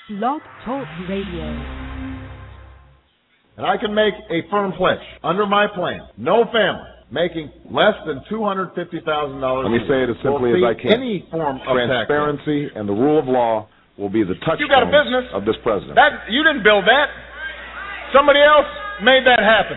Blog Talk Radio. And I can make a firm pledge. Under my plan, no family making less than $250,000. Let me say it as simply as I can. Any form of transparency and the rule of law will be the touchstone of this president. You didn't build that. Somebody else made that happen.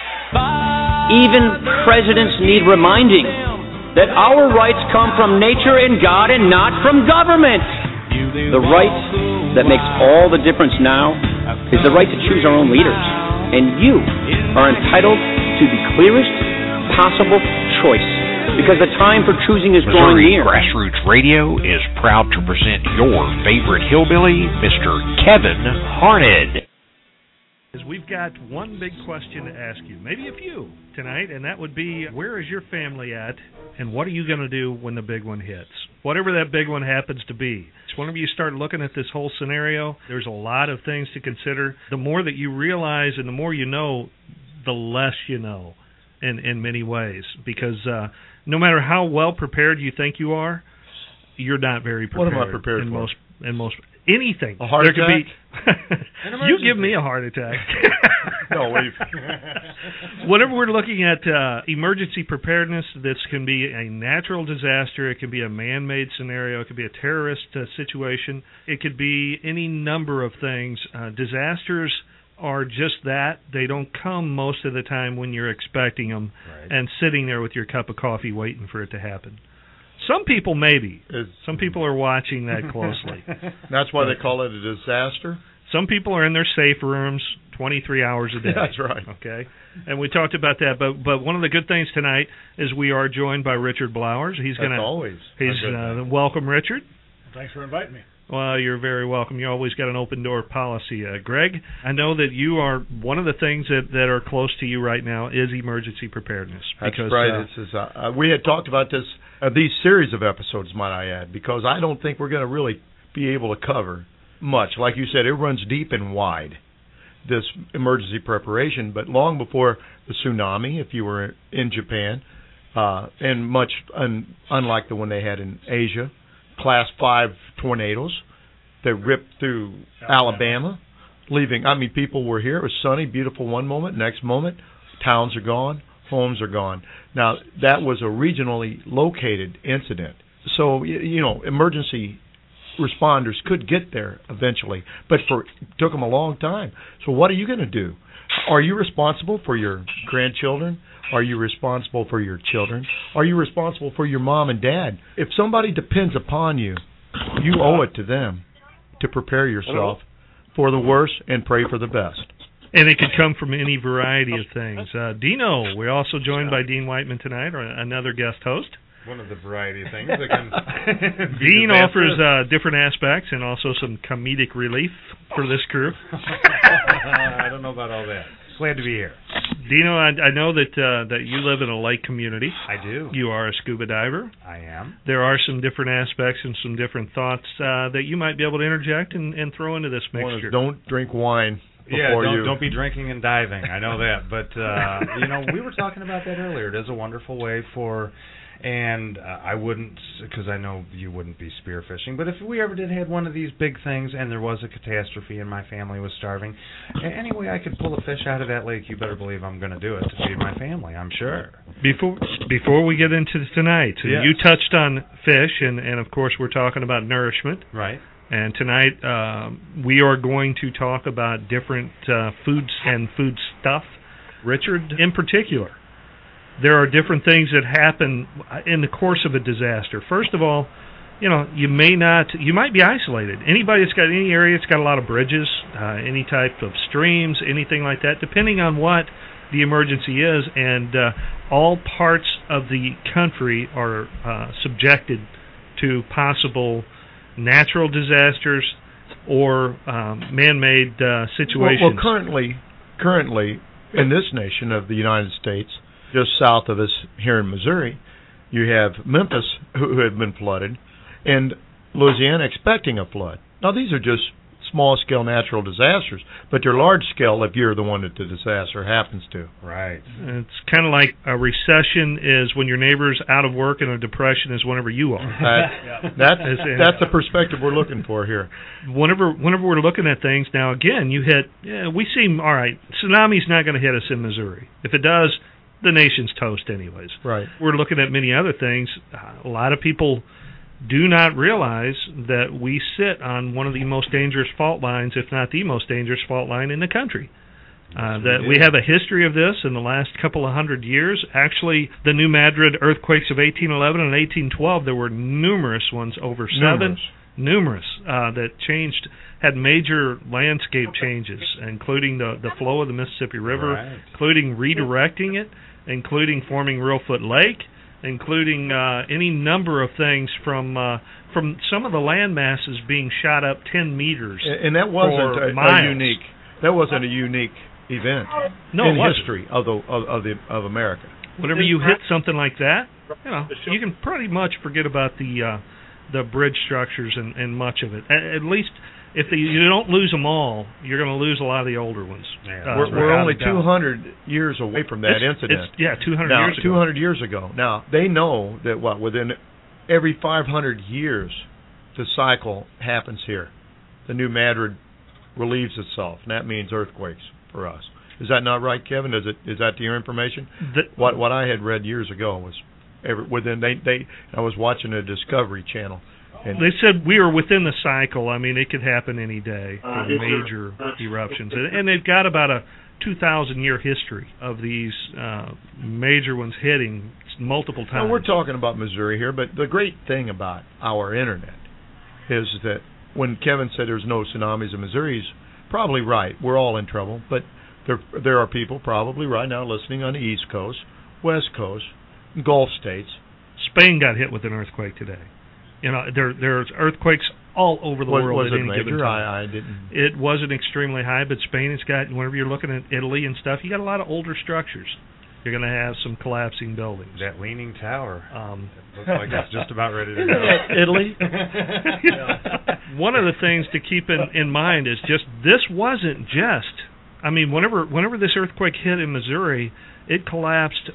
Even presidents need reminding that our rights come from nature and God and not from government. The right that makes all the difference now is the right to choose our own leaders. And you are entitled to the clearest possible choice, because the time for choosing is drawing near. Grassroots Radio is proud to present your favorite hillbilly, Mr. Kevin Harned. We've got one big question to ask you, maybe a few tonight, and that would be, where is your family at, and what are you going to do when the big one hits? Whatever that big one happens to be. Whenever you start looking at this whole scenario, there's a lot of things to consider. The more that you realize and the more you know, the less you know in many ways. Because no matter how well prepared you think you are, you're not very prepared. What am I prepared for? In most anything. A heart attack? You give me a heart attack. No, whenever we're looking at emergency preparedness, this can be a natural disaster. It can be a man-made scenario. It could be a terrorist situation. It could be any number of things. Disasters are just that. They don't come most of the time when you're expecting them and sitting there with your cup of coffee waiting for it to happen. Some people maybe. Some people are watching that closely. That's why they call it a disaster? Some people are in their safe rooms 23 hours a day. That's right. Okay, and we talked about that. But one of the good things tonight is we are joined by Richard Blowers. He's going to always. Welcome, Richard. Thanks for inviting me. Well, you're very welcome. You always got an open door policy. Greg, I know that you are one of the things that are close to you right now is emergency preparedness. That's right. We had talked about this, these series of episodes, might I add, because I don't think we're going to really be able to cover much. Like you said, it runs deep and wide, this emergency preparation. But long before the tsunami, if you were in Japan, and much unlike the one they had in Asia, Class 5 tornadoes that ripped through Alabama, leaving, people were here. It was sunny, beautiful one moment. Next moment, towns are gone, homes are gone. Now, that was a regionally located incident. So, emergency responders could get there eventually, but it took them a long time. So what are you going to do? Are you responsible for your grandchildren? Are you responsible for your children? Are you responsible for your mom and dad? If somebody depends upon you, you owe it to them to prepare yourself for the worst and pray for the best. And it could come from any variety of things. Dino, we're also joined by Dean Whiteman tonight, or another guest host. One of the variety of things that can Dean offers different aspects and also some comedic relief for this crew. I don't know about all that. Glad to be here. Dino, I know that you live in a lake community. I do. You are a scuba diver. I am. There are some different aspects and some different thoughts that you might be able to interject and throw into this mixture. Don't drink wine before don't be drinking and diving. I know that. But, we were talking about that earlier. It is a wonderful way for... And I wouldn't, because I know you wouldn't be spearfishing, but if we ever did have one of these big things and there was a catastrophe and my family was starving, any way I could pull a fish out of that lake, you better believe I'm going to do it to feed my family, I'm sure. Before we get into tonight, yes. You touched on fish, and of course we're talking about nourishment. Right. And tonight we are going to talk about different foods and food stuff. Richard, in particular. There are different things that happen in the course of a disaster. First of all, you might be isolated. Anybody that's got any area that's got a lot of bridges, any type of streams, anything like that, depending on what the emergency is, and all parts of the country are subjected to possible natural disasters or man-made situations. Well, currently, in this nation of the United States, just south of us here in Missouri, you have Memphis, who had been flooded, and Louisiana expecting a flood. Now, these are just small-scale natural disasters, but they're large-scale if you're the one that the disaster happens to. Right. It's kind of like a recession is when your neighbor's out of work, and a depression is whenever you are. That's the perspective we're looking for here. Whenever we're looking at things, now again, we seem, all right, tsunami's not going to hit us in Missouri. If it does, the nation's toast anyways. Right. We're looking at many other things. A lot of people do not realize that we sit on one of the most dangerous fault lines, if not the most dangerous fault line in the country. That we have a history of this in the last couple of 100 years. Actually, the New Madrid earthquakes of 1811 and 1812, there were numerous ones, over seven. Numerous that had major landscape changes, including the flow of the Mississippi River, including redirecting it, including forming Reelfoot Lake, including any number of things from some of the land masses being shot up 10 meters. And that wasn't a unique. That wasn't a unique event in history of America. Whenever you hit something like that, you can pretty much forget about the bridge structures and much of it. At least if you don't lose them all, you're going to lose a lot of the older ones. We're only 200 years away from that incident. 200 years ago. Now, they know that within every 500 years, the cycle happens here. The New Madrid relieves itself, and that means earthquakes for us. Is that not right, Kevin? Is that your information? What I had read years ago was I was watching a Discovery Channel. And they said we were within the cycle. I mean, it could happen any day for major eruptions. And they've got about a 2,000-year history of these major ones hitting multiple times. Now, we're talking about Missouri here, but the great thing about our Internet is that when Kevin said there's no tsunamis in Missouri, he's probably right. We're all in trouble, but there are people probably right now listening on the East Coast, West Coast, Gulf states. Spain got hit with an earthquake today. There's earthquakes all over the world. Was at it any major? Given time. I didn't. It wasn't extremely high, but Spain has got. Whenever you're looking at Italy and stuff, you got a lot of older structures. You're going to have some collapsing buildings. That leaning tower. It looks like it's just about ready to go. Italy. One of the things to keep in mind is just this wasn't just. I mean, whenever this earthquake hit in Missouri, it collapsed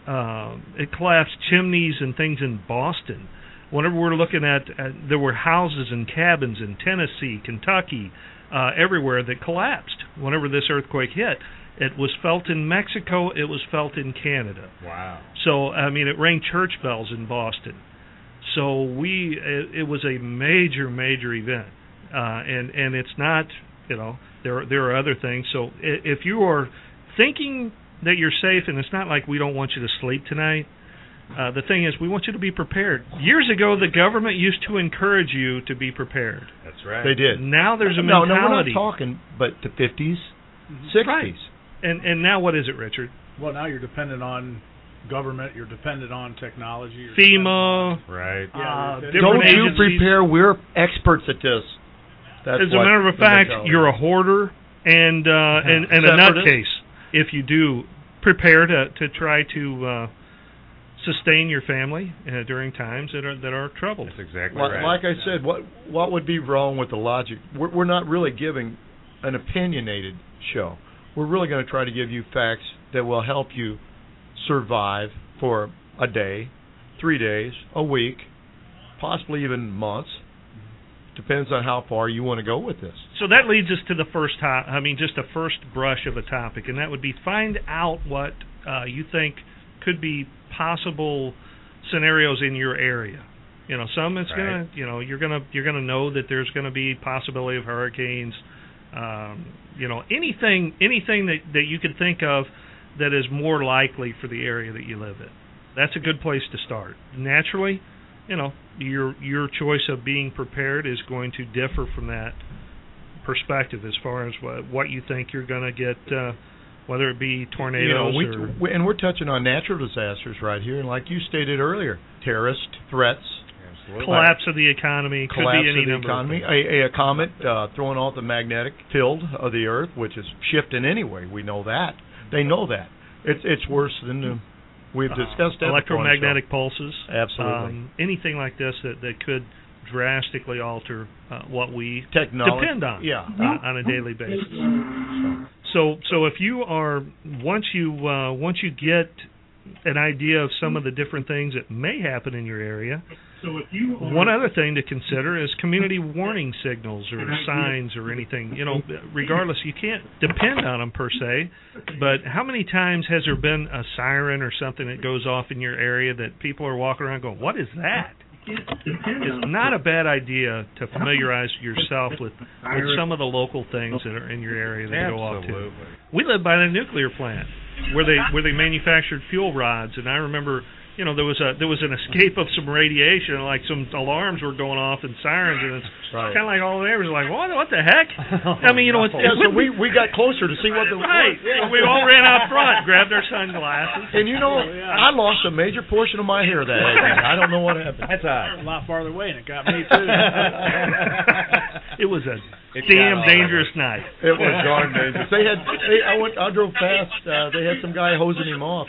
chimneys and things in Boston. Whenever we're looking at there were houses and cabins in Tennessee, Kentucky, everywhere that collapsed. Whenever this earthquake hit, it was felt in Mexico. It was felt in Canada. Wow. So it rang church bells in Boston. So it was a major event, and it's not. There are other things. So if you are thinking that you're safe, and it's not like we don't want you to sleep tonight. The thing is, we want you to be prepared. Years ago, the government used to encourage you to be prepared. That's right. They did. Now there's a mentality. No, we're not talking, but the 50s, 60s. Right. And now what is it, Richard? Well, now you're dependent on government. You're dependent on technology. FEMA. Right. Don't you prepare? We're experts at this. As a matter of fact, you're a hoarder and a nutcase if you do prepare to try to sustain your family during times that are troubled. That's exactly right. Like I said, what would be wrong with the logic? We're not really giving an opinionated show. We're really going to try to give you facts that will help you survive for a day, 3 days, a week, possibly even months. Depends on how far you want to go with this. So that leads us to the first just a first brush of a topic, and that would be find out what you think could be possible scenarios in your area. Some it's gonna, you're gonna know that there's gonna be possibility of hurricanes. Anything that you could think of that is more likely for the area that you live in. That's a good place to start. Naturally, your choice of being prepared is going to differ from that perspective as far as what you think you're going to get, whether it be tornadoes and we're touching on natural disasters right here, and like you stated earlier, terrorist threats, collapse of the economy, could be any number of things. A comet throwing off the magnetic field of the Earth, which is shifting anyway. We know that. They know that. It's worse than we've discussed that electromagnetic pulses. Absolutely. Anything like this that could drastically alter what we Technology. depend on Yeah. on a daily basis. So if you are once you get an idea of some of the different things that may happen in your area, one other thing to consider is community warning signals or signs or anything. Regardless, you can't depend on them per se, but how many times has there been a siren or something that goes off in your area that people are walking around going, what is that? It's not a bad idea to familiarize yourself with some of the local things that are in your area that go off too. We live by the nuclear plant where they manufactured fuel rods, and I remember there was an escape of some radiation, like some alarms were going off and sirens, and it's kind of like all the neighbors were like, what the heck? I mean, so we got closer to see what the we all ran out front, grabbed our sunglasses, and I lost a major portion of my hair that evening. I don't know what happened. That's a lot farther away, and it got me too. It was a damn dangerous night. It was darn dangerous. I drove past. They had some guy hosing him off.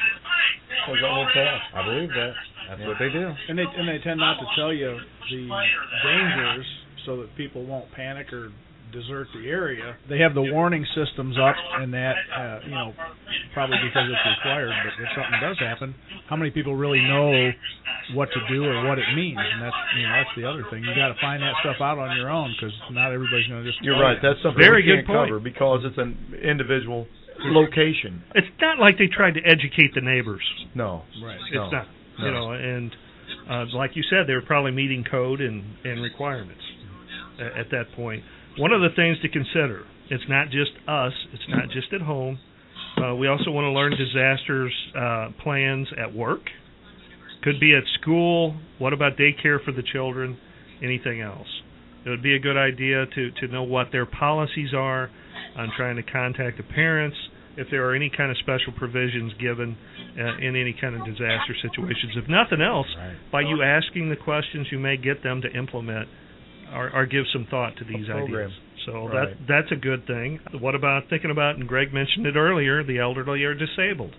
I believe that. That's what they do. And they tend not to tell you the dangers so that people won't panic or desert the area. They have the warning systems up, and that probably because it's required. But if something does happen, how many people really know what to do or what it means? And that's the other thing. You got to find that stuff out on your own, because not everybody's going to just. You're right. That's something we can't cover because it's an individual location. It's not like they tried to educate the neighbors. No, right. It's not. No. And like you said, they were probably meeting code and requirements at that point. One of the things to consider, it's not just us, it's not just at home. We also want to learn disasters plans at work. Could be at school. What about daycare for the children? Anything else? It would be a good idea to know what their policies are on trying to contact the parents, if there are any kind of special provisions given in any kind of disaster situations. If nothing else, by you asking the questions, you may get them to implement or give some thought to these ideas. So that's a good thing. What about thinking about, and Greg mentioned it earlier, the elderly or disabled,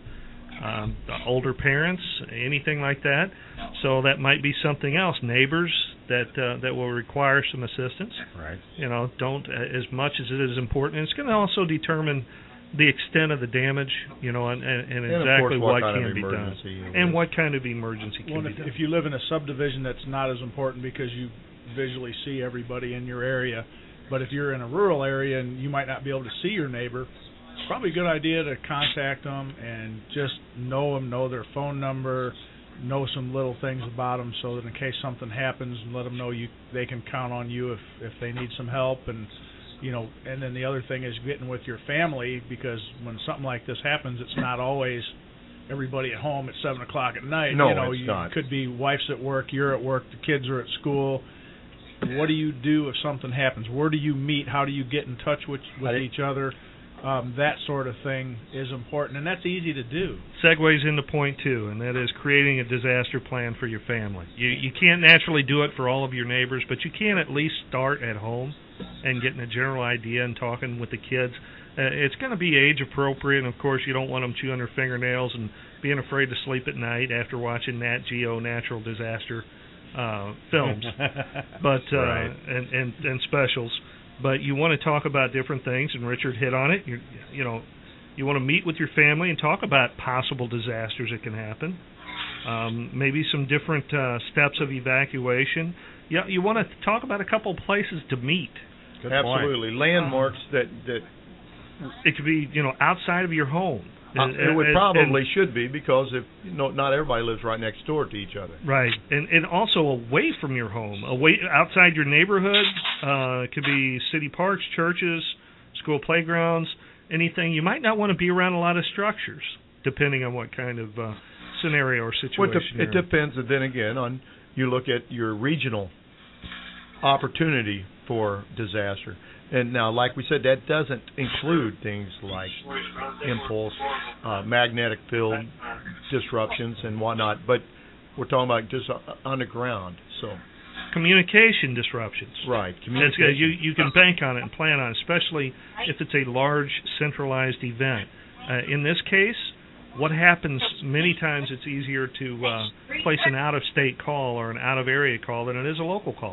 older parents, anything like that. So that might be something else. Neighbors that will require some assistance. Right. Don't as much as it is important. And it's going to also determine the extent of the damage, and exactly what can be done, and what kind of emergency can be done. If you live in a subdivision, that's not as important because you visually see everybody in your area. But if you're in a rural area and you might not be able to see your neighbor, it's probably a good idea to contact them and just know them, know their phone number, know some little things about them, so that in case something happens, and let them know they can count on you if they need some help. And and then the other thing is getting with your family, because when something like this happens, it's not always everybody at home at 7 o'clock at night. No, it's not. It could be wife's at work, you're at work, the kids are at school. What do you do if something happens? Where do you meet? How do you get in touch with each other? That sort of thing is important, and that's easy to do. Segues into point 2, and that is creating a disaster plan for your family. You can't naturally do it for all of your neighbors, but you can at least start at home and getting a general idea and talking with the kids. It's going to be age appropriate, and of course you don't want them chewing their fingernails and being afraid to sleep at night after watching Nat Geo natural disaster films, but and specials. But you want to talk about different things, and Richard hit on it. You want to meet with your family and talk about possible disasters that can happen. Maybe some different steps of evacuation. You want to talk about a couple places to meet. Good Absolutely, point. Landmarks that it could be outside of your home. It would probably should be, because if not everybody lives right next door to each other. Right, and also away from your home, away outside your neighborhood. It could be city parks, churches, school playgrounds, anything. You might not want to be around a lot of structures, depending on what kind of scenario or situation. It depends, and then again, on you look at your regional opportunity for disaster. And now, like we said, that doesn't include things like impulse, magnetic field disruptions and whatnot, but we're talking about just underground. So communication disruptions. Right. Communication. You can bank on it and plan on it, especially if it's a large centralized event. In this case, what happens many times, it's easier to place an out-of-state call or an out-of-area call than it is a local call.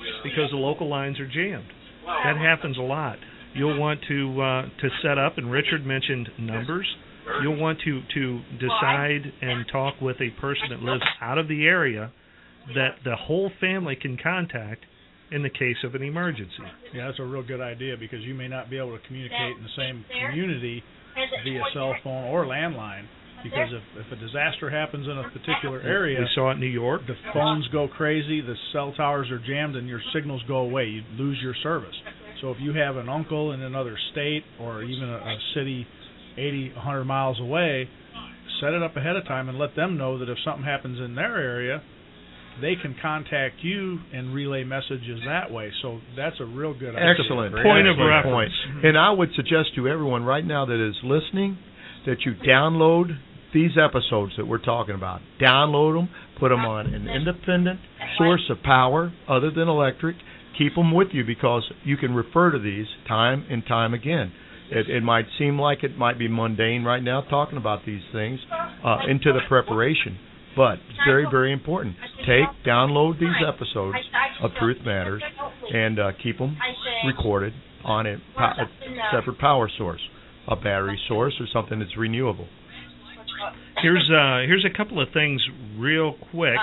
because the local lines are jammed. That happens a lot. You'll want to set up, and Richard mentioned numbers. You'll want to decide and talk with a person that lives out of the area that the whole family can contact in the case of an emergency. Yeah, that's a real good idea, because you may not be able to communicate in the same community via cell phone or landline, because if a disaster happens in a particular area, we saw it in New York, the phones go crazy, the cell towers are jammed, and your signals go away. You lose your service. So if you have an uncle in another state or even a city 80, 100 miles away, set it up ahead of time and let them know that if something happens in their area, they can contact you and relay messages that way. So that's a real good idea. Excellent point of reference. And I would suggest to everyone right now that is listening that you download these episodes that we're talking about. Download them, put them on an independent source of power other than electric. Keep them with you, because you can refer to these time and time again. It might seem like it might be mundane right now talking about these things into the preparation, but it's very, very important. Download these episodes of Truth Matters and keep them recorded on a separate power source, a battery source or something that's renewable. Here's a couple of things real quick.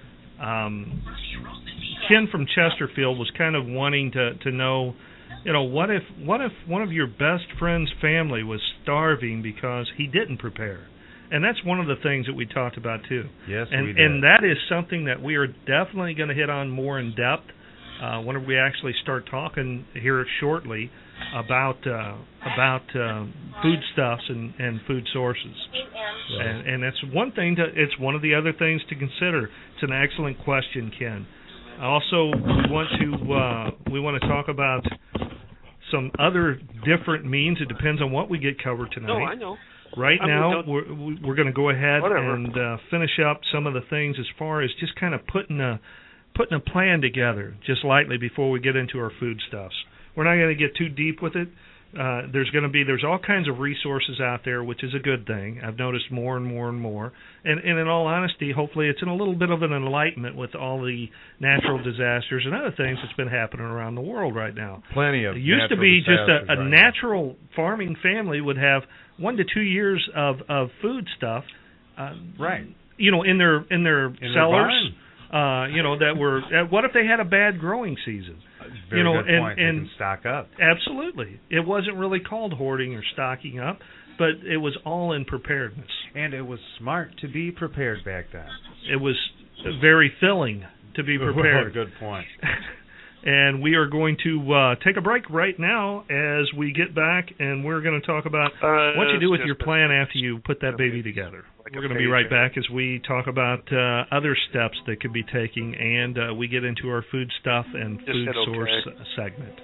Ken from Chesterfield was kind of wanting to know, what if one of your best friend's family was starving because he didn't prepare? And that's one of the things that we talked about too. Yes, we did. And that is something that we are definitely going to hit on more in depth whenever we actually start talking here shortly about foodstuffs and food sources. And that's one thing. It's one of the other things to consider. It's an excellent question, Ken. Also, we want to talk about some other different means. It depends on what we get covered tonight. No, I know. Right now, we're going to go ahead and finish up some of the things as far as just kind of putting a plan together, just lightly, before we get into our foodstuffs. We're not going to get too deep with it. There's all kinds of resources out there, which is a good thing. I've noticed more and more and more. And in all honesty, hopefully it's in a little bit of an enlightenment with all the natural disasters and other things that's been happening around the world right now. Plenty of. It used to be just a natural farming family would have 1 to 2 years of food stuff, right? In their cellars. That were. What if they had a bad growing season? Very good point. They can stock up. Absolutely. It wasn't really called hoarding or stocking up, but it was all in preparedness. And it was smart to be prepared back then. It was very filling to be prepared. Good point. And we are going to take a break right now as we get back, and we're going to talk about what you do with your plan after you put that baby together. We're going to be right back as we talk about other steps that could be taken, and we get into our food stuff and food source segment.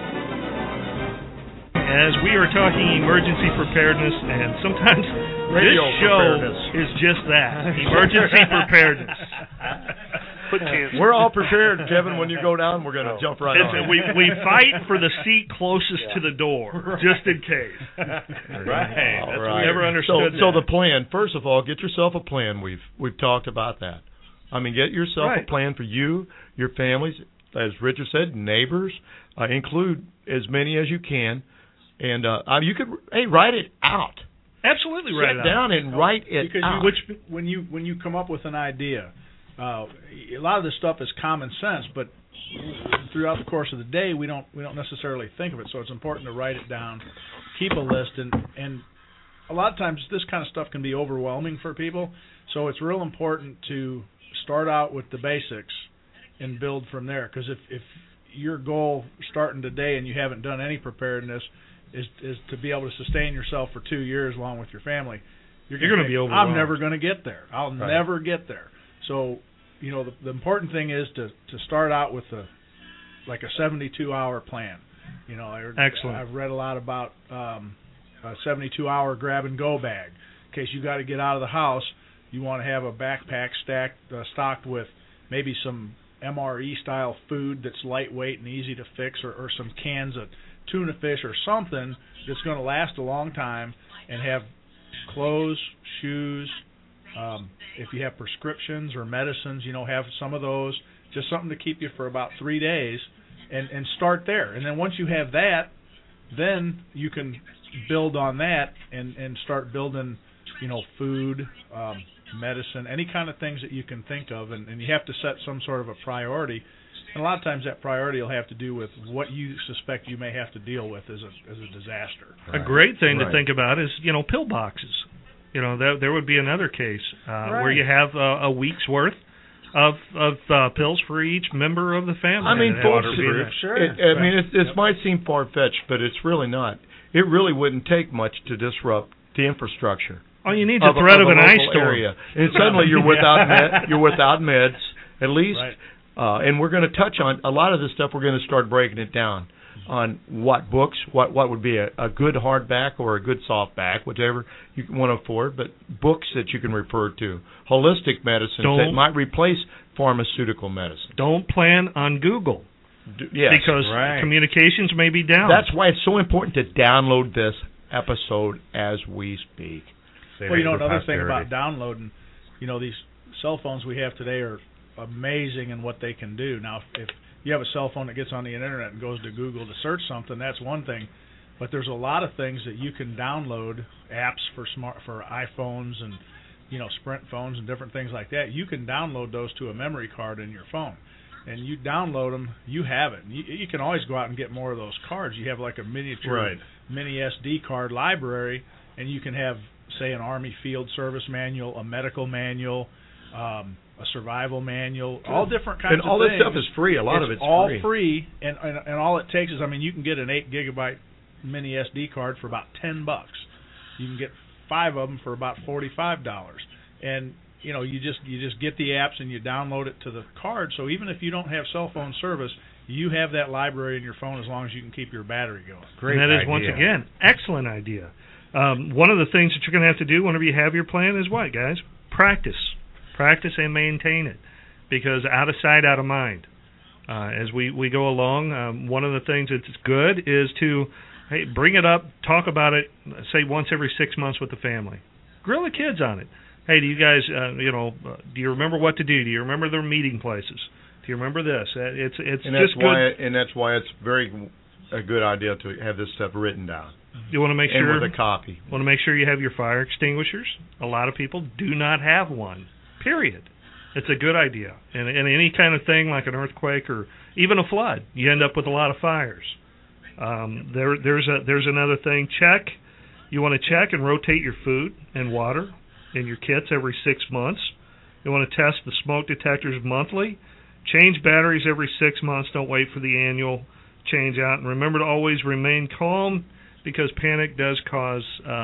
As we are talking emergency preparedness, and sometimes this show is just that, emergency preparedness. We're all prepared, Kevin. When you go down, we're going to jump right on. We fight for the seat closest to the door, just in case. Right. All right. Never understood So the plan. First of all, get yourself a plan. We've talked about that. I mean, get yourself a plan for you, your families, as Richard said, neighbors. Include as many as you can, and you could write it out. Absolutely, write it out. Sit down and write it out. When you come up with an idea. A lot of this stuff is common sense, but throughout the course of the day, we don't necessarily think of it. So it's important to write it down, keep a list, and a lot of times this kind of stuff can be overwhelming for people. So it's real important to start out with the basics and build from there. Because if your goal starting today and you haven't done any preparedness is to be able to sustain yourself for 2 years along with your family, you're going to be overwhelmed. I'm never going to get there. I'll never get there. So, the important thing is to start out with a 72-hour plan. Excellent. I've read a lot about a 72-hour grab-and-go bag. In case you got to get out of the house, you want to have a backpack stocked with maybe some MRE-style food that's lightweight and easy to fix, or some cans of tuna fish or something that's going to last a long time, and have clothes, shoes. If you have prescriptions or medicines, have some of those just something to keep you for about 3 days, and start there. And then once you have that, then you can build on that and start building, food, medicine, any kind of things that you can think of, and you have to set some sort of a priority. And a lot of times that priority will have to do with what you suspect you may have to deal with as a disaster. Right. A great thing to think about is, pill boxes. There would be another case where you have a week's worth of pills for each member of the family. I mean, folks, sure. This might seem far-fetched, but it's really not. It really wouldn't take much to disrupt the infrastructure. All you need is the threat of an ice storm. Area. And suddenly you're without meds, at least. Right. And we're going to touch on a lot of this stuff. We're going to start breaking it down on what books, what would be a good hardback or a good softback, whatever you want to afford, but books that you can refer to, holistic medicines that might replace pharmaceutical medicine. Don't plan on Google. Yes, because communications may be down. That's why it's so important to download this episode as we speak. Well, another thing about downloading, these cell phones we have today are amazing in what they can do. Now, if you have a cell phone that gets on the internet and goes to Google to search something, that's one thing. But there's a lot of things that you can download, apps for iPhones and Sprint phones and different things like that. You can download those to a memory card in your phone, and you download them. You have it. You can always go out and get more of those cards. You have like a miniature mini SD card library, and you can have, say, an Army Field Service manual, a medical manual, a survival manual, all different kinds of things. And all this stuff is free. A lot of it's all free, and all it takes is, you can get an 8 gigabyte mini SD card for about $10. You can get 5 of them for about $45, and you just get the apps and you download it to the card. So even if you don't have cell phone service, you have that library in your phone as long as you can keep your battery going. Great idea. And that is, once again, excellent idea. One of the things that you're going to have to do whenever you have your plan is what, guys? Practice and maintain it, because out of sight, out of mind. As we go along, one of the things that's good is to bring it up, talk about it, say once every 6 months with the family. Grill the kids on it. Hey, do you guys, do you remember what to do? Do you remember their meeting places? Do you remember this? It's just good. And that's why it's a good idea to have this stuff written down. You want to make sure with a copy. Want to make sure you have your fire extinguishers. A lot of people do not have one. Period. It's a good idea. And any kind of thing like an earthquake or even a flood, you end up with a lot of fires. There's another thing. You want to check and rotate your food and water in your kits every 6 months. You want to test the smoke detectors monthly. Change batteries every 6 months. Don't wait for the annual change out. And remember to always remain calm, because panic does cause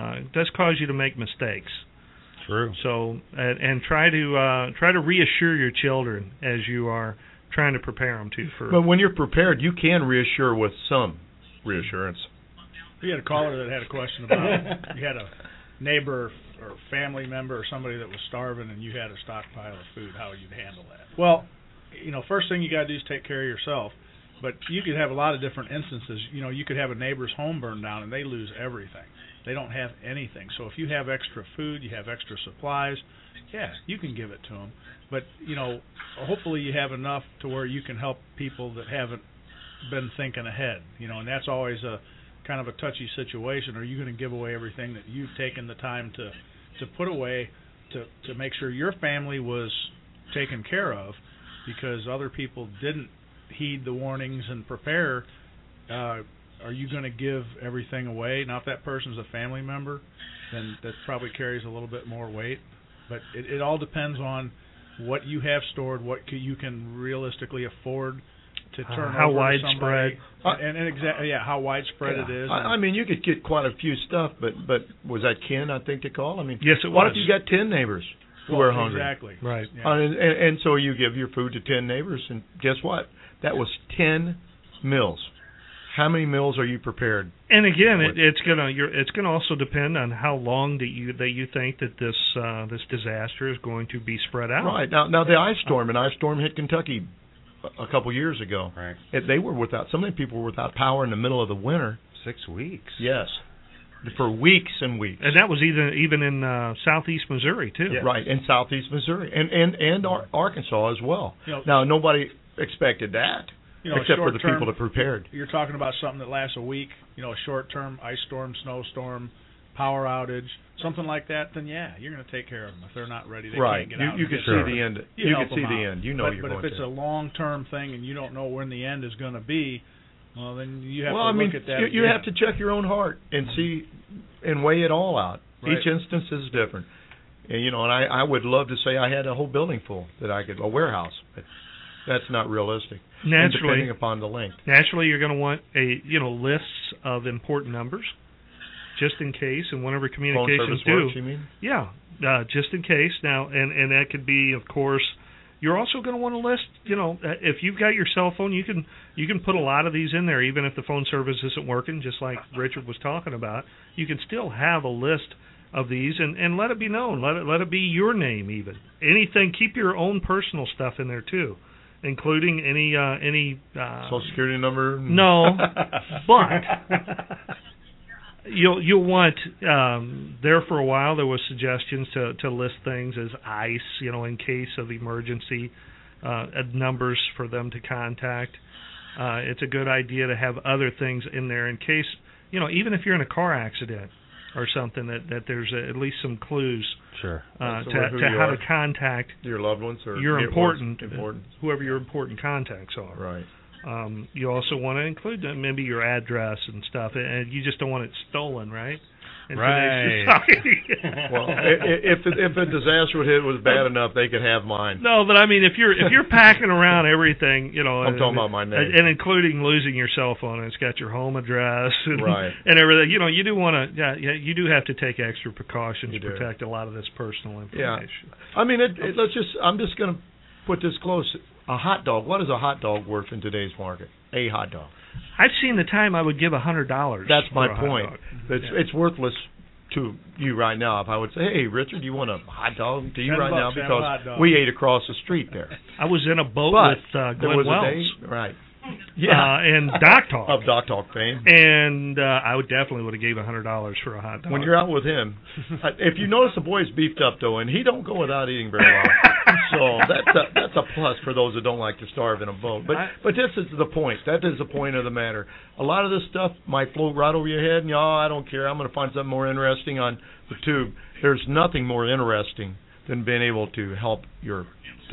you to make mistakes. True. So and try to reassure your children as you are trying to prepare them for. But when you're prepared, you can reassure with some reassurance. We had a caller that had a question about you had a neighbor or family member or somebody that was starving, and you had a stockpile of food. How you'd handle that? Well, first thing you got to do is take care of yourself. But you could have a lot of different instances. You could have a neighbor's home burn down and they lose everything. They don't have anything. So if you have extra food, you have extra supplies, you can give it to them. But, hopefully you have enough to where you can help people that haven't been thinking ahead. And that's always a kind of a touchy situation. Are you going to give away everything that you've taken the time to put away to make sure your family was taken care of because other people didn't heed the warnings and prepare? Are you going to give everything away? Now, if that person's a family member, then that probably carries a little bit more weight. But it all depends on what you have stored, what you can realistically afford to turn how over widespread, to somebody. How widespread it is. You could get quite a few stuff, but was that Ken, I think, to call? Yes, it was. What if you got 10 neighbors who are hungry? Exactly. Right. Yeah. And so you give your food to 10 neighbors, and guess what? That was 10 meals. How many meals are you prepared? And again, it's gonna also depend on how long that you think that this disaster is going to be spread out. Right. Now the ice storm hit Kentucky a couple years ago. Right. They were without. Some of the people were without power in the middle of the winter. 6 weeks. Yes. For weeks and weeks. And that was even in southeast Missouri too. Yeah. Right, in southeast Missouri and Arkansas as well. Now nobody expected that. You know, except for the people that prepared. You're talking about something that lasts a week. You know, a short-term ice storm, snowstorm, power outage, something like that. Then you're going to take care of them if they're not ready. They can't get out. You can see the end. You can see the end. You know you're going to. But if it's a long-term thing and you don't know when the end is going to be, well, then you have to look at that. You have to check your own heart and see and weigh it all out. Right. Each instance is different. And and I would love to say I had a whole building full a warehouse, but that's not realistic. Naturally, depending upon the length. Naturally, you're going to want lists of important numbers, just in case, and whenever communications works, you mean? Yeah, just in case. Now, and that could be, of course. You're also going to want to list. If you've got your cell phone, you can put a lot of these in there, even if the phone service isn't working. Just like Richard was talking about, you can still have a list of these and let it be known. Let it be your name even. Anything. Keep your own personal stuff in there too, including any Social Security number. No, but you'll want there for a while. There was suggestions to list things as ICE, in case of emergency, numbers for them to contact. It's a good idea to have other things in there in case, even if you're in a car accident or something, that there's at least some clues to how to contact your loved ones or your whoever your important contacts are. Right. You also want to include maybe your address and stuff, and you just don't want it stolen, right? Right. Well, if a disaster would hit was bad enough, they could have mine. No, but I mean, if you're packing around everything, I'm talking about my name, and including losing your cell phone, and it's got your home address, and, right, and everything. You do want to, you do have to take extra precautions to protect a lot of this personal information. Yeah. I mean, I'm just going to put this close. A hot dog. What is a hot dog worth in today's market? A hot dog. I've seen the time I would give $100. That's my point. It's worthless to you right now. If I would say, "Hey, Richard, do you want a hot dog?" to you right now because we ate across the street there. I was in a boat with Glenn Wells. Right. Yeah, and Doc Talk. Of Doc Talk fame. And I would have gave $100 for a hot dog. When you're out with him, if you notice the boy's beefed up though, and he don't go without eating very long, so that's a plus for those that don't like to starve in a boat. But this is the point. That is the point of the matter. A lot of this stuff might float right over your head, and I don't care. I'm going to find something more interesting on the tube. There's nothing more interesting than being able to help your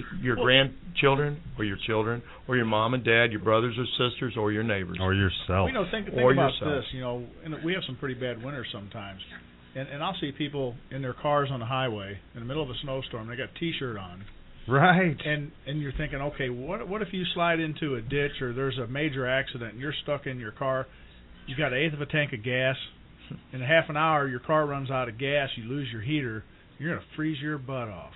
grandchildren or your children or your mom and dad, your brothers or sisters, or your neighbors. Or yourself. Think about this. And we have some pretty bad winters sometimes. And I'll see people in their cars on the highway in the middle of a snowstorm. They got a T-shirt on. Right. And you're thinking, okay, what if you slide into a ditch or there's a major accident and you're stuck in your car? You've got an eighth of a tank of gas. In a half an hour, your car runs out of gas. You lose your heater. You're going to freeze your butt off.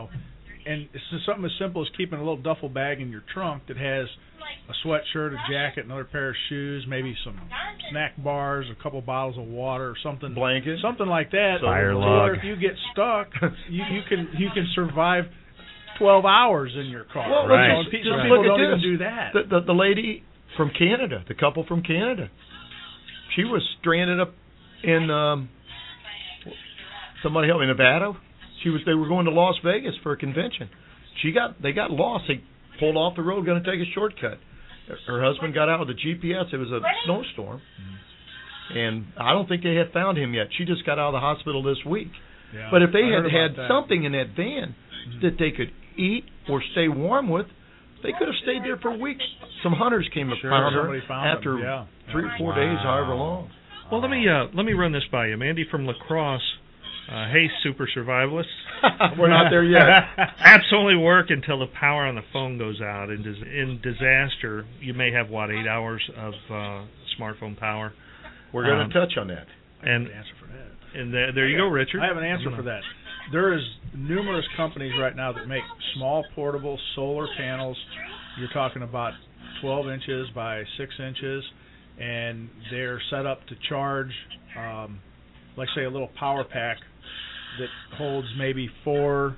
And it's just something as simple as keeping a little duffel bag in your trunk that has a sweatshirt, a jacket, another pair of shoes, maybe some snack bars, a couple bottles of water, or something, blanket, something like that. Fire log. Or if you get stuck, you can survive 12 hours in your car. Well, right. Some people don't even do that. The lady from Canada, the couple from Canada, she was stranded up in somebody help me, Nevada. They were going to Las Vegas for a convention. They got lost. They pulled off the road, going to take a shortcut. Her husband got out with a GPS. It was a snowstorm, and I don't think they had found him yet. She just got out of the hospital this week. Yeah, but if they had something in that van that they could eat or stay warm with, they could have stayed there for weeks. Some hunters came and found her after 3 or 4 days, however long. Well, let me run this by you, Mandy from La Crosse. Hey, super survivalists. We're not there yet. Apps only work until the power on the phone goes out. In disaster, you may have, 8 hours of smartphone power. We're going to touch on that. I have an answer for that. And there you go, Richard. I have an answer for that. There is numerous companies right now that make small portable solar panels. You're talking about 12 inches by 6 inches, and they're set up to charge, like say a little power pack that holds maybe 4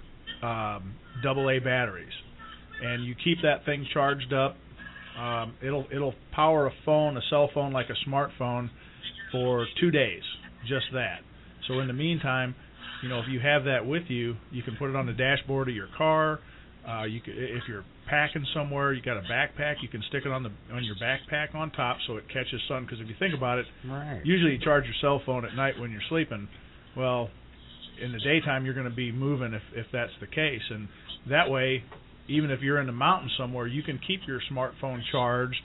AA batteries, and you keep that thing charged up. It'll power a cell phone like a smartphone for 2 days, just that. So in the meantime, if you have that with you, you can put it on the dashboard of your car. If you're packing somewhere, you got a backpack, you can stick it on your backpack on top so it catches sun. Because if you think about it, usually you charge your cell phone at night when you're sleeping. Well, in the daytime you're going to be moving if that's the case, and that way, even if you're in the mountains somewhere, you can keep your smartphone charged.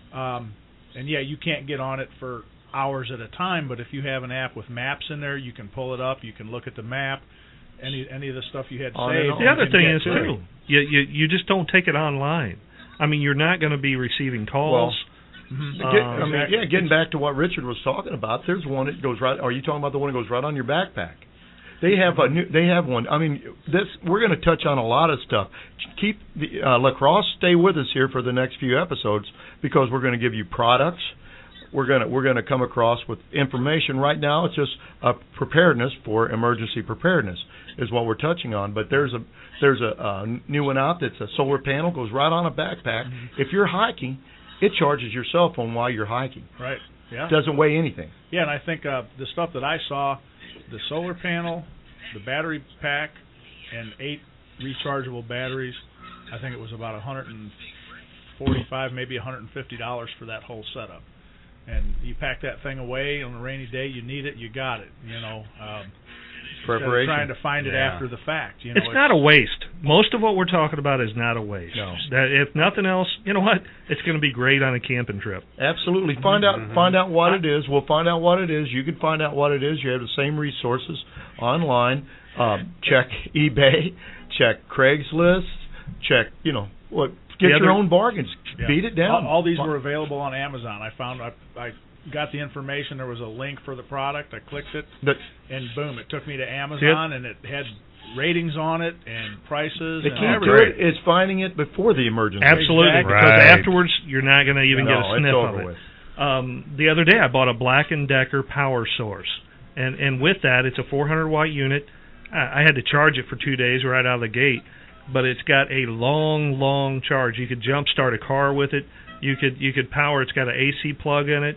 And yeah, you can't get on it for hours at a time, but if you have an app with maps in there, you can pull it up, you can look at the map, any of the stuff you had saved. The other thing is too, you just don't take it online. I mean, you're not going to be receiving calls. Well, getting back to what Richard was talking about, there's one that goes right. Are you talking about the one that goes right on your backpack? They have one. I mean, we're going to touch on a lot of stuff. Keep Lacrosse. Stay with us here for the next few episodes because we're going to give you products. We're going to come across with information. Right now, it's just preparedness for emergency preparedness is what we're touching on. But there's a new one out that's a solar panel, goes right on a backpack. Mm-hmm. If you're hiking, it charges your cell phone while you're hiking. Right. Yeah. It doesn't weigh anything. Yeah, and I think the stuff that I saw, the solar panel, the battery pack, and 8 rechargeable batteries, I think it was about $145, maybe $150 for that whole setup. And you pack that thing away on a rainy day, you need it, you got it. Preparation. Trying to find it after the fact. It's not a waste. Most of what we're talking about is not a waste. No. If nothing else, you know what? It's going to be great on a camping trip. Absolutely. Find out what it is. We'll find out what it is. You can find out what it is. You have the same resources online. Check eBay. Check Craigslist. Check, get your own bargains. Yeah. Beat it down. All these were available on Amazon. I found I got the information. There was a link for the product. I clicked it, and boom, it took me to Amazon, and it had ratings on it and prices. The key to it is finding it before the emergency. Absolutely, because afterwards you're not going to even get a sniff of it. With. The other day I bought a Black & Decker power source, and with that it's a 400-watt unit. I had to charge it for 2 days right out of the gate, but it's got a long charge. You could jump start a car with it. You could power. It's got an AC plug in it.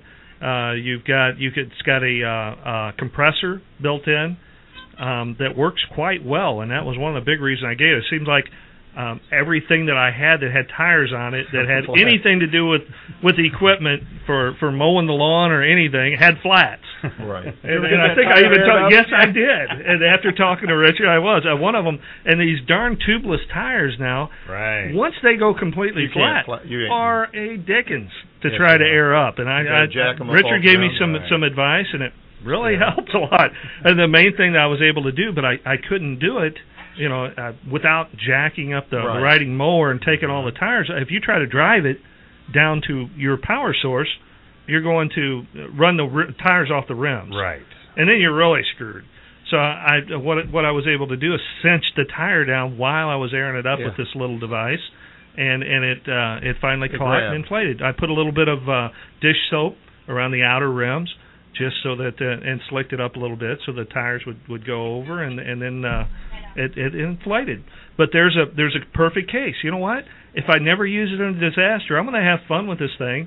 It's got a compressor built in that works quite well, and that was one of the big reasons I gave it. It seems like everything that I had that had tires on it that had anything to do with the equipment for mowing the lawn or anything had flats. Right. And I think I even told, yes, I did. And after talking to Richard, I was one of them. And these darn tubeless tires now, once they go completely flat, are a dickens to try to air up. And Richard gave me some advice, and it really helped a lot. And the main thing that I was able to do, but I couldn't do it, without jacking up the riding mower and taking all the tires. If you try to drive it down to your power source, you're going to run the tires off the rims. Right. And then you're really screwed. So what I was able to do is cinch the tire down while I was airing it up with this little device, and it finally caught and inflated. I put a little bit of dish soap around the outer rims just so that and slicked it up a little bit so the tires would go over, and then it inflated. But there's a perfect case. You know what? If I never use it in a disaster, I'm going to have fun with this thing.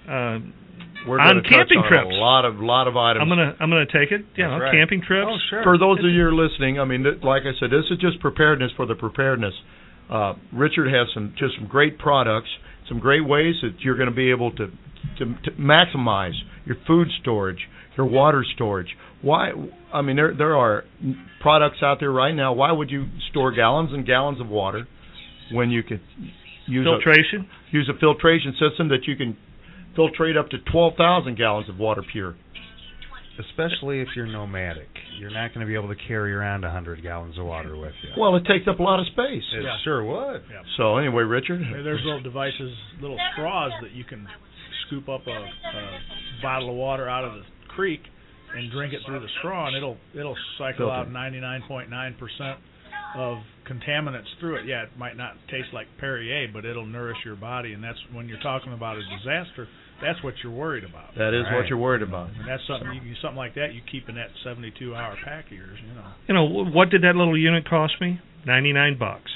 We're on camping trips. A lot of items. I'm gonna take it. Camping trips. Oh, sure. For those of you who are listening, I mean, like I said, this is just preparedness for the preparedness. Richard has some great products, some great ways that you're going to be able to maximize your food storage, your water storage. Why? I mean, there are products out there right now. Why would you store gallons and gallons of water when you could use a filtration system that you can filtrate up to 12,000 gallons of water pure? Especially if you're nomadic. You're not going to be able to carry around 100 gallons of water with you. Well, it takes up a lot of space. It sure would. Yeah. So anyway, Richard? There's little devices, little straws that you can scoop up a bottle of water out of the creek and drink it through the straw, and it'll cycle out 99.9% of contaminants through it. Yeah, it might not taste like Perrier, but it'll nourish your body, and that's when you're talking about a disaster, that's what you're worried about. That is what you're worried about. And that's something something like that you keep in that 72-hour pack of yours, what did that little unit cost me? $99.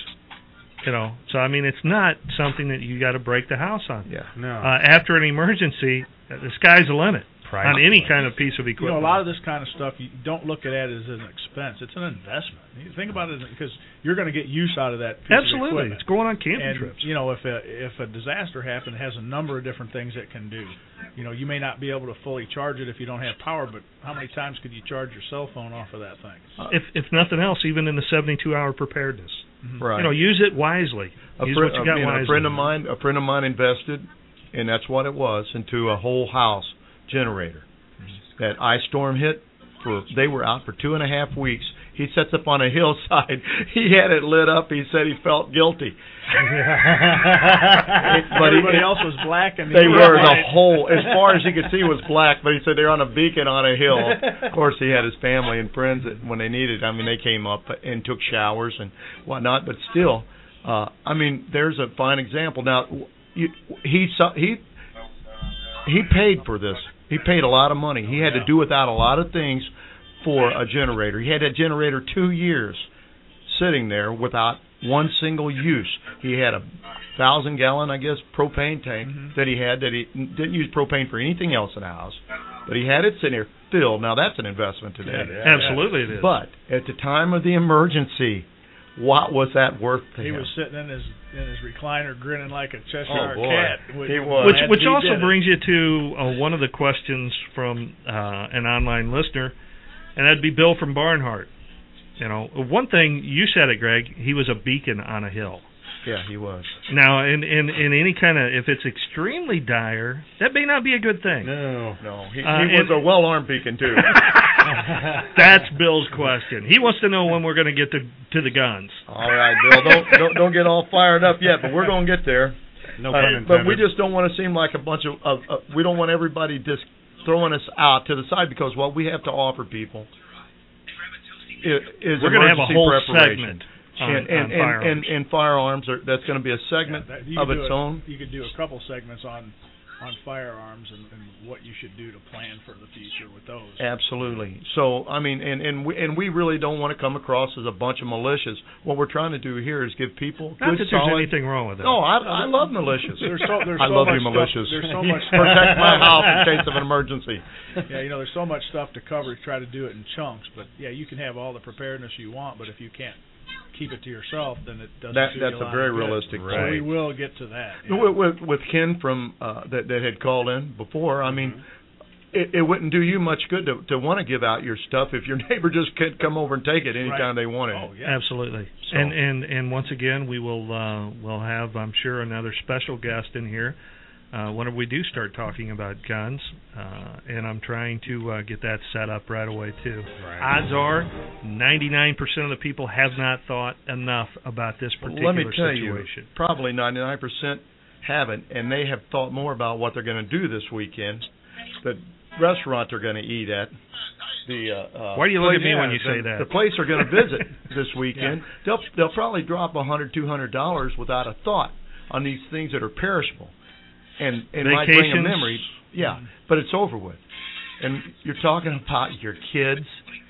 So I mean, it's not something that you got to break the house on. Yeah. No. After an emergency, the sky's the limit. on any kind of piece of equipment. You know, a lot of this kind of stuff, you don't look at it as an expense. It's an investment. You think about it because you're going to get use out of that piece of equipment. It's going on camping and, trips. You know, if a disaster happened, it has a number of different things it can do. You know, you may not be able to fully charge it if you don't have power, but how many times could you charge your cell phone off of that thing? If nothing else, even in the 72-hour preparedness. Right. You know, use it wisely. Use what you got wisely. A friend of mine invested, and that's what it was, into a whole house generator. That ice storm hit. They were out for 2.5 weeks. He sets up on a hillside. He had it lit up. He said he felt guilty. But everybody else was black, and they were the whole, as far as he could see, was black. But he said they're on a beacon on a hill. Of course, he had his family and friends that when they needed. I mean, they came up and took showers and whatnot. But still, I mean, there's a fine example. Now, he paid for this. He paid a lot of money. He had to do without a lot of things for a generator. He had that generator 2 years sitting there without one single use. He had a 1,000-gallon, I guess, propane tank that he had that he didn't use propane for anything else in the house, but he had it sitting there filled. Now, that's an investment today. Absolutely it is. But at the time of the emergency, what was that worth to him? He was sitting in his recliner grinning like a Cheshire cat. He was. Which also brings you to one of the questions from an online listener, and that'd be Bill from Barnhart. You know, one thing, you said it, Greg, he was a beacon on a hill. Yeah, he was. Now, in any kind of, if it's extremely dire, that may not be a good thing. No. He was a well-armed beacon, too. That's Bill's question. He wants to know when we're going to get to the guns. All right, Bill, don't get all fired up yet, but we're going to get there. No pun intended. But we just don't want to seem like a bunch of we don't want everybody just throwing us out to the side, because what we have to offer people is we're going to have a whole preparation. segment on firearms. Firearms that's going to be a segment of its own. You could do a couple segments on firearms and what you should do to plan for the future with those. Absolutely. So I mean, and we really don't want to come across as a bunch of militias. What we're trying to do here is give people not good, that there's solid. anything wrong with it. No, I love militias. I love you, militias. There's so much protect my house in case of an emergency. Yeah, you know, there's so much stuff to cover. Try to do it in chunks, but yeah, you can have all the preparedness you want, but if you can't keep it to yourself, then it doesn't. That's a very realistic. So we will get to that. Yeah. With Ken from that had called in before, I mean, it wouldn't do you much good to want to give out your stuff if your neighbor just can't come over and take it anytime they want it. Oh, yeah. Absolutely. So. And once again, we will we'll have, I'm sure, another special guest in here whenever we do start talking about guns, and I'm trying to get that set up right away too. Right. Odds are 99% of the people have not thought enough about this particular situation. Let me tell situation. You, probably 99% haven't, and they have thought more about what they're going to do this weekend. The restaurant they're going to eat at. Why do you look at me when you say that? The place they're going to visit this weekend, they'll probably drop $100, $200 without a thought on these things that are perishable. And might bring a memory, but it's over with. And you're talking about your kids,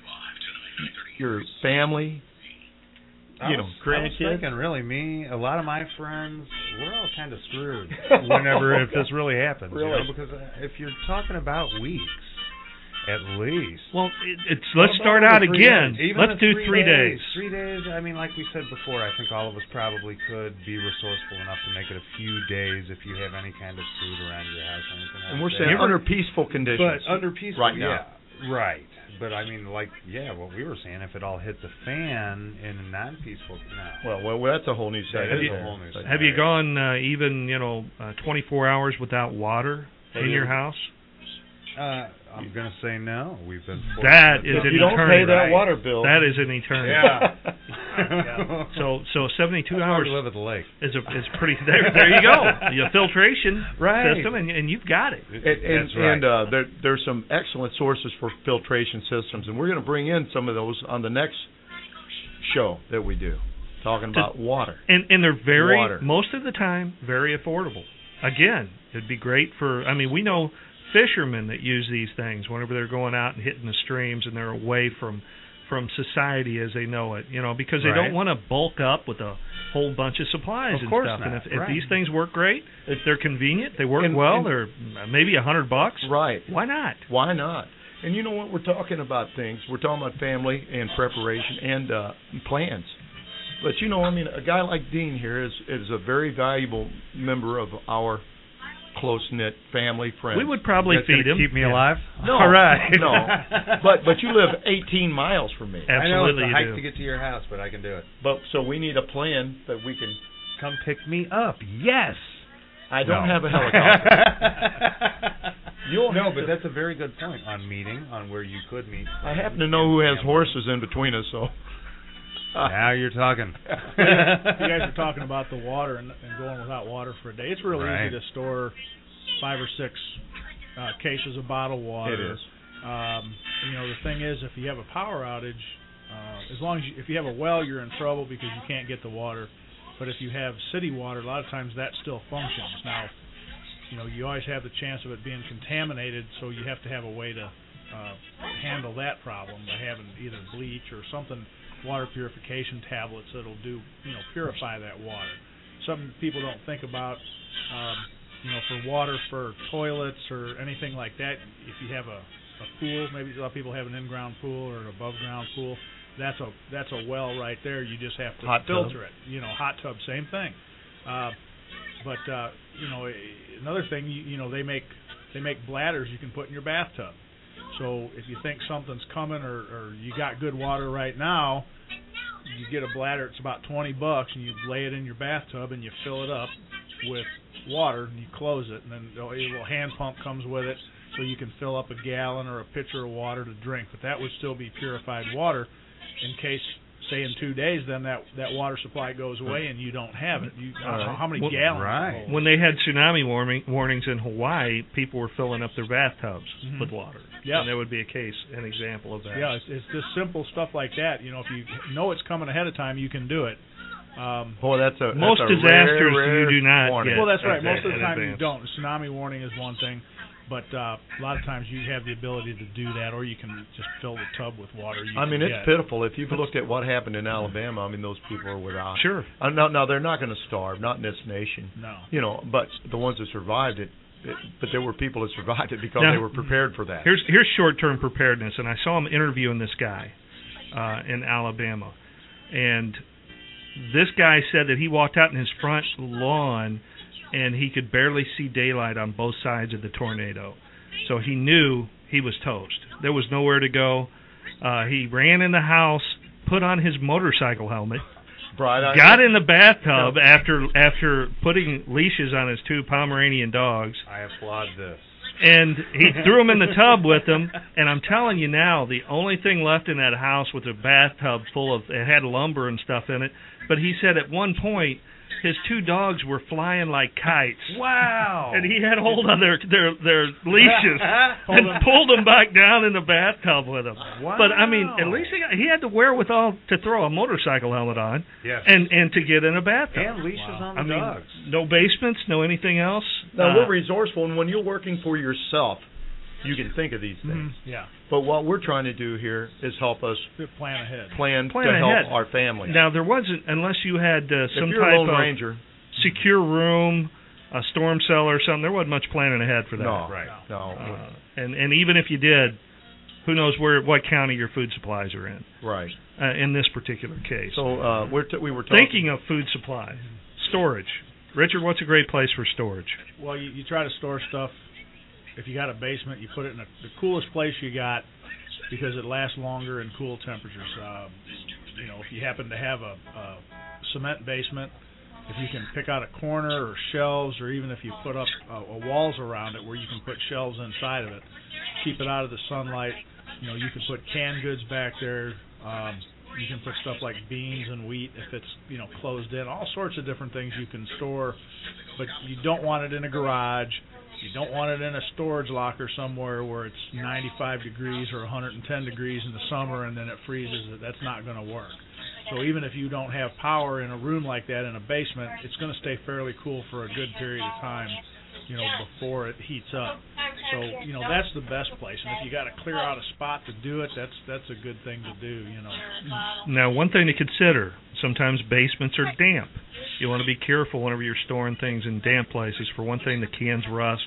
your family, grandkids. I was thinking, really, a lot of my friends, we're all kind of screwed if this really happens. Really? You know, because if you're talking about weeks, at least. Well, let's start out again. Let's do 3 days. 3 days, I mean, like we said before, I think all of us probably could be resourceful enough to make it a few days if you have any kind of food around your house or anything. And we're saying under peaceful conditions. But under peaceful, right now. Yeah, right. But I mean, what we were saying, if it all hit the fan in a non-peaceful, Well, that's a whole new segment. Have you gone even 24 hours without water in your house? I'm going to say no. We've been fortunate. That is an eternity. You don't pay that water bill. That is an eternity. Yeah. So 72 hours. To live at the lake. Is pretty. There you go. The filtration system, and you've got it. That's right. And there's some excellent sources for filtration systems, and we're going to bring in some of those on the next show that we do, talking about water. And they're most of the time, very affordable. Again, it'd be great for. I mean, we know fishermen that use these things whenever they're going out and hitting the streams and they're away from society as they know it, because they don't want to bulk up with a whole bunch of supplies and course stuff. not. And if Right. these things work great, if they're convenient, they work well, they're maybe $100. Right. Why not? Why not? And you know what? We're talking about things. We're talking about family and preparation and plans. But you know, I mean, a guy like Dean here is a very valuable member of our close-knit family, friends. We would probably That's feed gonna him. keep me alive. No, All right. no. But you live 18 miles from me. Absolutely, I know it's a you hike do. to get to your house, but I can do it. But so we need a plan that we can. Come pick me up. Yes. I don't have a helicopter. No, but that's a very good point on meeting, on where you could meet. I happen to know who has horses in between us, so. Now you're talking. You guys are talking about the water and going without water for a day. It's really Right. easy to store 5 or 6 cases of bottled water. It is. You know, the thing is, if you have a power outage, as long as if you have a well, you're in trouble because you can't get the water. But if you have city water, a lot of times that still functions. Now, you know, you always have the chance of it being contaminated, so you have to have a way to handle that problem by having either bleach or something, water purification tablets that'll do, you know, purify that water. Something people don't think about, you know, for water for toilets or anything like that. If you have a pool, maybe a lot of people have an in-ground pool or an above-ground pool. That's a well right there. You just have to filter it. You know, hot tub, same thing. But you know, another thing, you know, they make bladders you can put in your bathtub. So if you think something's coming or you got good water right now, you get a bladder. It's about $20, and you lay it in your bathtub and you fill it up with water and you close it, and then a little hand pump comes with it, so you can fill up a gallon or a pitcher of water to drink. But that would still be purified water. In case, say, in 2 days, then that water supply goes away and you don't have it. How many gallons? Right. When they had tsunami warnings in Hawaii, people were filling up their bathtubs with water. Yeah. And there would be an example of that. Yeah, it's just simple stuff like that. You know, if you know it's coming ahead of time, you can do it. Boy, that's a most that's a disasters rare you do not warning. get. Well, that's right. that Most of the in time advance. you don't. The tsunami warning is one thing, but a lot of times you have the ability to do that, or you can just fill the tub with water. I mean, it's pitiful. If you've looked at what happened in Alabama, I mean, those people are without. Sure. Now they're not going to starve, not in this nation. No. You know, but the ones that survived it, but there were people that survived it because Now, they were prepared for that. Here's short-term preparedness, and I saw him interviewing this guy in Alabama, and this guy said that he walked out in his front lawn and he could barely see daylight on both sides of the tornado. So he knew he was toast. There was nowhere to go. He ran in the house, put on his motorcycle helmet, got in the bathtub after putting leashes on his 2 Pomeranian dogs. I applaud this. And he threw them in the tub with him. And I'm telling you now, the only thing left in that house was a bathtub full of, it had lumber and stuff in it. But he said at one point, his 2 dogs were flying like kites. Wow! And he had hold on their leashes and pulled them back down in the bathtub with him. Wow! But I mean, at least he had the wherewithal to throw a motorcycle helmet on, yes, and to get in a bathtub. And leashes on the dogs. No basements, no anything else. Now we're resourceful, and when you're working for yourself, you can think of these things. Yeah. But what we're trying to do here is help us plan ahead. Plan to ahead. help our family. Now there wasn't, unless you had some if you're type a Lone of Ranger, secure room, a storm cellar or something, there wasn't much planning ahead for that. No, right. No. And even if you did, who knows what county your food supplies are in? Right. In this particular case. So we were talking. Thinking of food supply, storage. Richard, what's a great place for storage? Well, you try to store stuff. If you got a basement, you put it in the coolest place you got because it lasts longer in cool temperatures. You know, if you happen to have a cement basement, if you can pick out a corner or shelves, or even if you put up walls around it where you can put shelves inside of it, keep it out of the sunlight. You know, you can put canned goods back there. You can put stuff like beans and wheat if it's, you know, closed in. All sorts of different things you can store, but you don't want it in a garage. You don't want it in a storage locker somewhere where it's 95 degrees or 110 degrees in the summer and then it freezes. That's not going to work. So even if you don't have power in a room like that in a basement, it's going to stay fairly cool for a good period of time. before it heats up. So, that's the best place. And if you got to clear out a spot to do it, that's a good thing to do, Now, one thing to consider, sometimes basements are damp. You want to be careful whenever you're storing things in damp places. For one thing, the cans rust.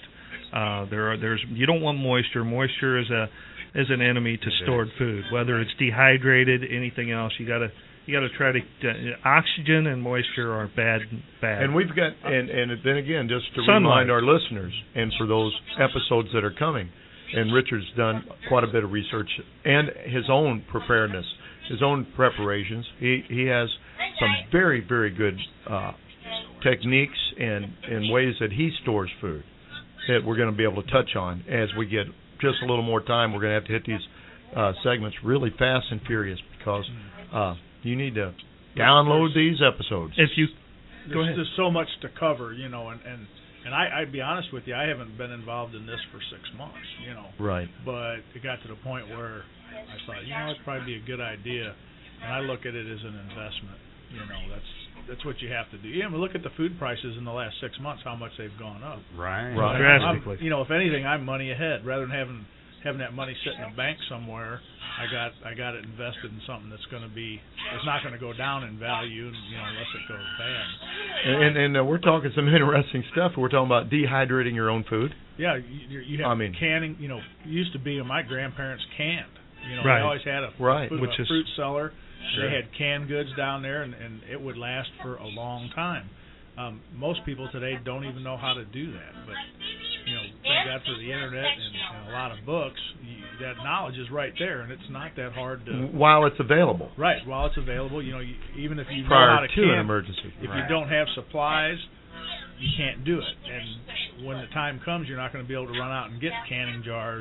You don't want moisture. Moisture is an enemy to stored food. Whether it's dehydrated, anything else, you got to try to oxygen and moisture are bad. And we've got and then again, just to remind our listeners, and for those episodes that are coming, and Richard's done quite a bit of research and his own preparedness, his own preparations. He has some very, very good techniques and ways that he stores food that we're going to be able to touch on as we get just a little more time. We're going to have to hit these segments really fast and furious because you need to download these episodes. There's so much to cover, and I'd be honest with you, I haven't been involved in this for 6 months, Right. But it got to the point where I thought, it'd probably be a good idea, and I look at it as an investment. That's what you have to do. Look at the food prices in the last 6 months, how much they've gone up. Right. Drastically. If anything, I'm money ahead rather than having that money sit in a bank somewhere. I got it invested in something that's going to be. It's not going to go down in value, unless it goes bad. And we're talking some interesting stuff. We're talking about dehydrating your own food. Yeah, you have canning. Used to be my grandparents canned. Right. They always had a fruit cellar. Sure. They had canned goods down there, and it would last for a long time. Most people today don't even know how to do that. But, thank God for the Internet and a lot of books, that knowledge is right there, and it's not that hard to... While it's available. Right, while it's available. Even if you know prior how to to can, an emergency. If you don't have supplies, you can't do it. And when the time comes, you're not going to be able to run out and get canning jars,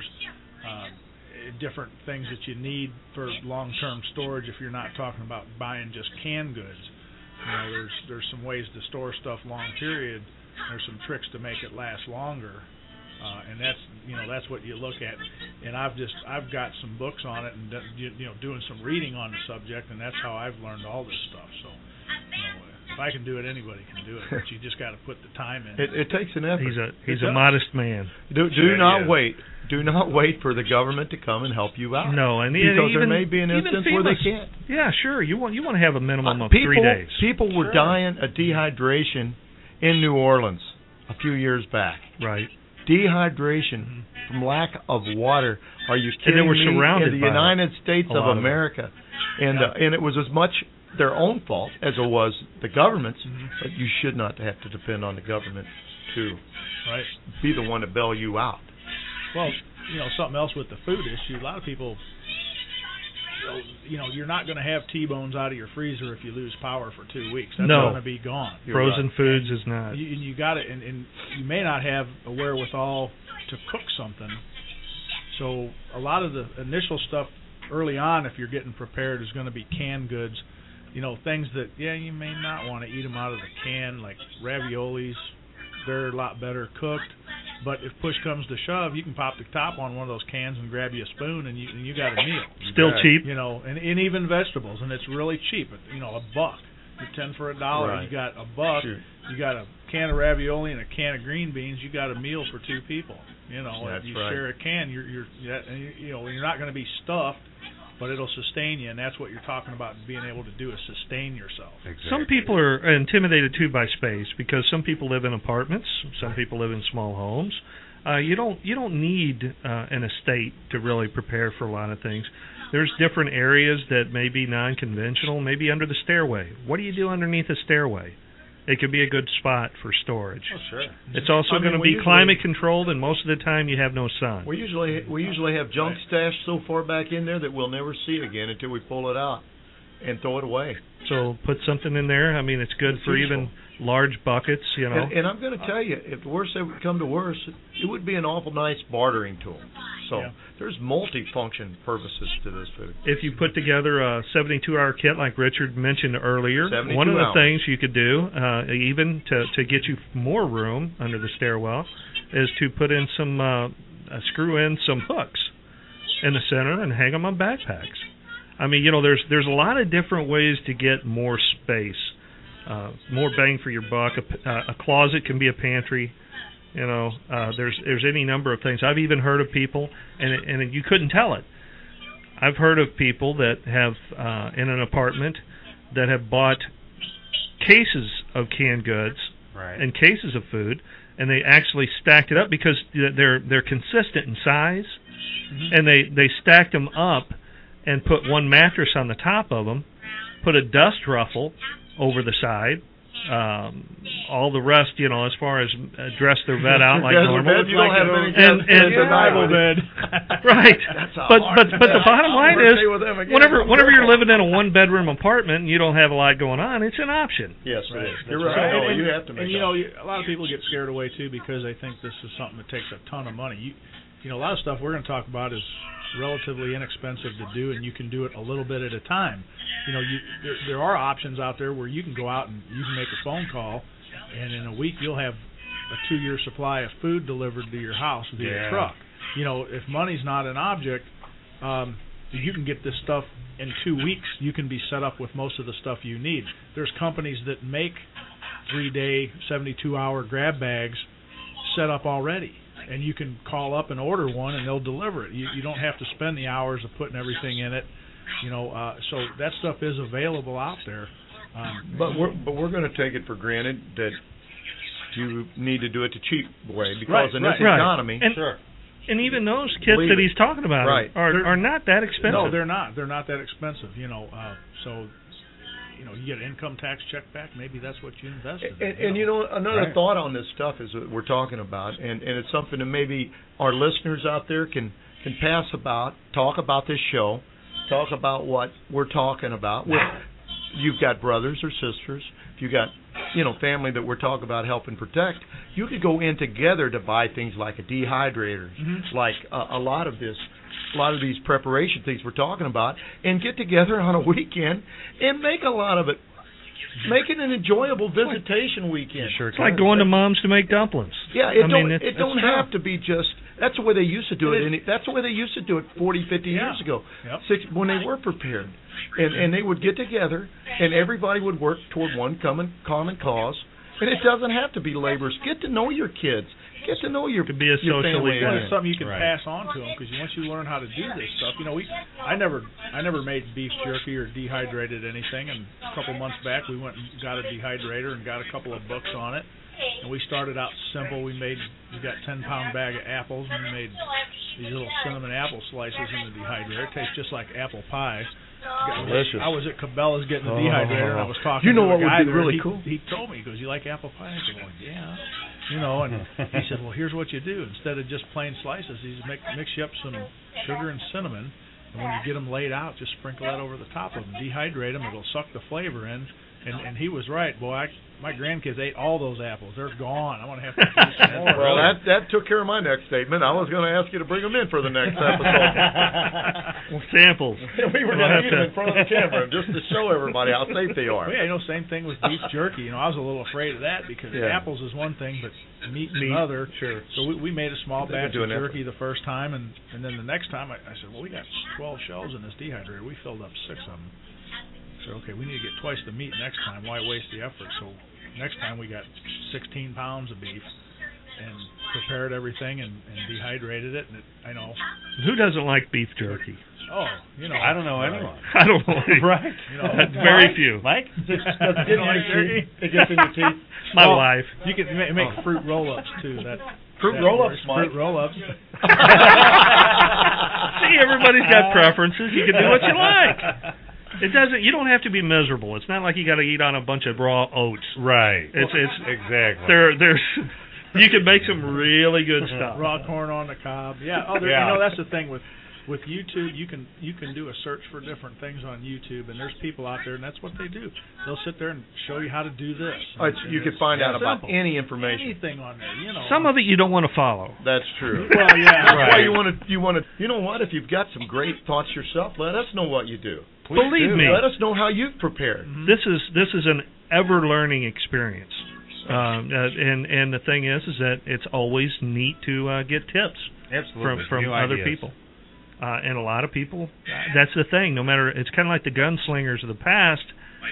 different things that you need for long-term storage if you're not talking about buying just canned goods. There's some ways to store stuff long period. There's some tricks to make it last longer, and that's what you look at. And I've got some books on it, and doing some reading on the subject, and that's how I've learned all this stuff. So if I can do it, anybody can do it. But you just got to put the time in. It takes an effort. He's a modest man. Do not wait. Do not wait for the government to come and help you out. No, and because even, there may be an instance where they can't. Yeah, sure. You want to have a minimum of 3 days. People were dying of dehydration in New Orleans a few years back. Right. Dehydration from lack of water. Are you kidding me? And they were me? surrounded in the United States of America, and it was as much their own fault as it was the government's. But you should not have to depend on the government to be the one to bail you out. Well, something else with the food issue, a lot of people, you're not going to have T-bones out of your freezer if you lose power for 2 weeks. That's going to be gone. Frozen foods is not. You got it, and you may not have a wherewithal to cook something. So a lot of the initial stuff early on, if you're getting prepared, is going to be canned goods. Things that, you may not want to eat them out of the can, like raviolis. They're a lot better cooked. But if push comes to shove, you can pop the top on one of those cans and grab you a spoon, and you got a meal. Still cheap. And even vegetables, and it's really cheap. $1. You're 10 for $1. Right. You got $1. Sure. You got a can of ravioli and a can of green beans. You got a meal for 2 people. If you share a can, you're not going to be stuffed, but it'll sustain you, and that's what you're talking about being able to do is sustain yourself. Exactly. Some people are intimidated, too, by space because some people live in apartments, some people live in small homes. You don't need an estate to really prepare for a lot of things. There's different areas that may be non-conventional, maybe under the stairway. What do you do underneath a stairway? It could be a good spot for storage. Oh, sure. It's also going to be climate controlled, and most of the time you have no sun. We usually have junk stashed so far back in there that we'll never see it again until we pull it out and throw it away. So put something in there. I mean, it's good for useful. Even large buckets, And I'm going to tell you, if the worst ever would come to worst, it would be an awful nice bartering tool. So there's multi-function purposes to this food. If you put together a 72-hour kit like Richard mentioned earlier, one of the things you could do, even to get you more room under the stairwell, is to put in screw in some hooks in the center and hang them on backpacks. I mean, there's a lot of different ways to get more space, more bang for your buck. A closet can be a pantry. There's any number of things. I've even heard of people, and you couldn't tell it. I've heard of people that have in an apartment that have bought cases of canned goods and cases of food, and they actually stacked it up because they're consistent in size, and they stacked them up and put one mattress on the top of them, put a dust ruffle over the side. All the rest, as far as dress their bed out like normal. You don't have any survival bed. Right. But the bottom line is, whenever you're living in a one-bedroom apartment and you don't have a lot going on, it's an option. Yes, it is. You're right. You have to make a lot of people get scared away too because they think this is something that takes a ton of money. A lot of stuff we're going to talk about is relatively inexpensive to do, and you can do it a little bit at a time. There are options out there where you can go out and you can make a phone call, and in a week you'll have a 2-year supply of food delivered to your house via truck. If money's not an object, you can get this stuff in 2 weeks. You can be set up with most of the stuff you need. There's companies that make 3-day, 72-hour grab bags set up already. And you can call up and order one, and they'll deliver it. You don't have to spend the hours of putting everything in it, So that stuff is available out there. But we're going to take it for granted that you need to do it the cheap way because in this economy, and even those kits that he's talking about are not that expensive. No, they're not. They're not that expensive. So. You get an income tax check back, maybe that's what you invested in. And another thought on this stuff is that we're talking about, and it's something that maybe our listeners out there can talk about this show, talk about what we're talking about. You've got brothers or sisters, if you've got, family that we're talking about helping protect, you could go in together to buy things like a dehydrator, like a lot of these preparation things we're talking about, and get together on a weekend and make a lot of it. Make it an enjoyable visitation weekend. It's like going to Mom's to make dumplings. Yeah, it don't have to be just. That's the way they used to do it. That's the way they used to do it 40, 50 years ago, when they were prepared. And they would get together, and everybody would work toward one common cause. And it doesn't have to be laborers. Get to know your kids. Get to know your could be a social family. It's something you can pass on to them because once you learn how to do this stuff, I never made beef jerky or dehydrated anything. And a couple months back, we went and got a dehydrator and got a couple of books on it. And we started out simple. We got 10-pound bag of apples, and we made these little cinnamon apple slices in the dehydrator. It tastes just like apple pie. Delicious. I was at Cabela's getting the dehydrator, and I was talking to what a guy would be really cool? He told me, he goes, "You like apple pie?" I said, "Well, yeah." And he said, "Well, here's what you do. Instead of just plain slices, you mix you up some sugar and cinnamon, and when you get them laid out, just sprinkle that over the top of them. Dehydrate them. It'll suck the flavor in." And he was right. Boy, my grandkids ate all those apples. They're gone. I'm going to have to do some more. Well, that took care of my next statement. I was going to ask you to bring them in for the next episode. Samples. We were going to eat them in front of the camera just to show everybody how safe they are. Well, yeah, same thing with beef jerky. I was a little afraid of that because apples is one thing, but meat is another. Sure. So we made a small batch of jerky the first time, and then the next time I said, well, we got 12 shells in this dehydrator. We filled up 6 of them. So, okay, we need to get twice the meat next time. Why waste the effort? So next time we got 16 pounds of beef and prepared everything and dehydrated it. And Who doesn't like beef jerky? Oh, I don't know anyone. I don't know. Right. Very few. Mike? It gets in your teeth. My wife. You can make fruit roll-ups, too. Fruit roll-ups, Mike. Fruit roll-ups. See, everybody's got preferences. You can do what you like. You don't have to be miserable. It's not like you got to eat on a bunch of raw oats. Right. It's exactly. There's you can make some really good stuff. Raw corn on the cob. Yeah. That's the thing with YouTube. You can do a search for different things on YouTube, and there's people out there, and that's what they do. They'll sit there and show you how to do this. You can find out about any information. Anything on there. Some of it you don't want to follow. That's true. Well, yeah. That's why you want to. You know what? If you've got some great thoughts yourself, let us know what you do. Believe me. Let us know how you've prepared. Mm-hmm. This is an ever learning experience, and the thing is that it's always neat to get tips from other people, and a lot of people. That's the thing. It's kind of like the gunslingers of the past.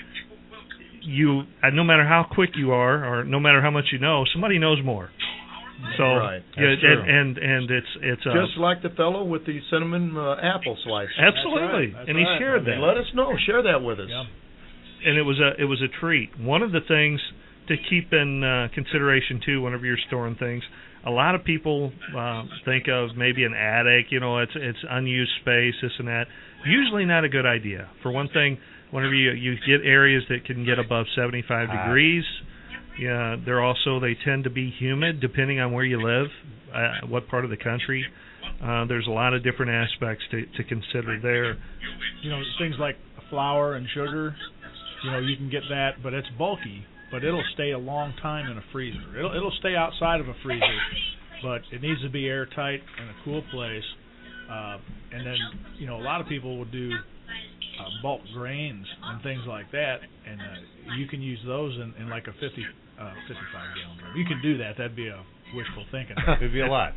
No matter how quick you are, or no matter how much you know, somebody knows more. So right. yeah, and it's just like the fellow with the cinnamon apple slice. Absolutely, That's and he right. shared that. Let us know. Share that with us. Yeah. And it was a treat. One of the things to keep in consideration too, whenever you're storing things, a lot of people think of maybe an attic. It's unused space, this and that. Usually not a good idea. For one thing, whenever you get areas that can get above 75 degrees, they tend to be humid depending on where you live, what part of the country. There's a lot of different aspects to consider there. Things like flour and sugar. You can get that, but it's bulky. But it'll stay a long time in a freezer. It'll stay outside of a freezer, but it needs to be airtight in a cool place. And then, a lot of people will do bulk grains and things like that, and you can use those in like a 55-gallon drum. You can do that. That'd be a wishful thinking. It'd be a lot.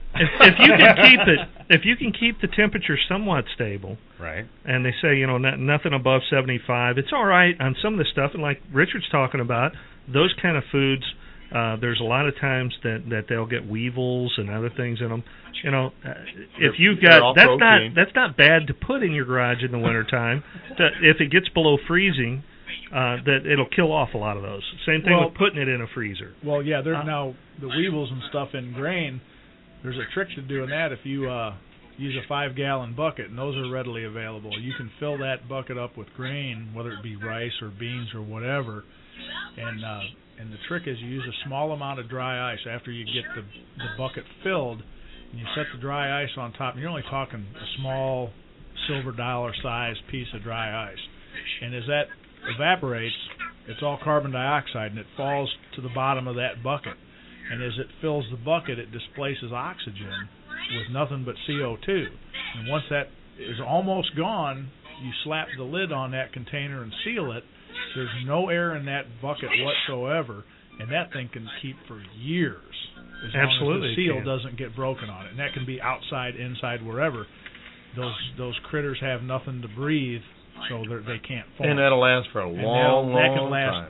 If you can keep the temperature somewhat stable, right? And they say nothing above 75, it's all right on some of the stuff. And like Richard's talking about, those kind of foods, there's a lot of times that they'll get weevils and other things in them. If you've got that's not bad to put in your garage in the wintertime. If it gets below freezing, that it'll kill off a lot of those. Same thing with putting it in a freezer. Well, yeah, there's now the weevils and stuff in grain. There's a trick to doing that. If you use a 5-gallon bucket, and those are readily available, you can fill that bucket up with grain, whether it be rice or beans or whatever. And the trick is you use a small amount of dry ice after you get the bucket filled, and you set the dry ice on top. And you're only talking a small silver dollar sized piece of dry ice. And as that evaporates, it's all carbon dioxide, and it falls to the bottom of that bucket. And as it fills the bucket, it displaces oxygen with nothing but CO2. And once that is almost gone, you slap the lid on that container and seal it. There's no air in that bucket whatsoever, and that thing can keep for years. As long as the seal doesn't get broken on it. And that can be outside, inside, wherever. Those critters have nothing to breathe, so they can't form. And that'll last for a long time.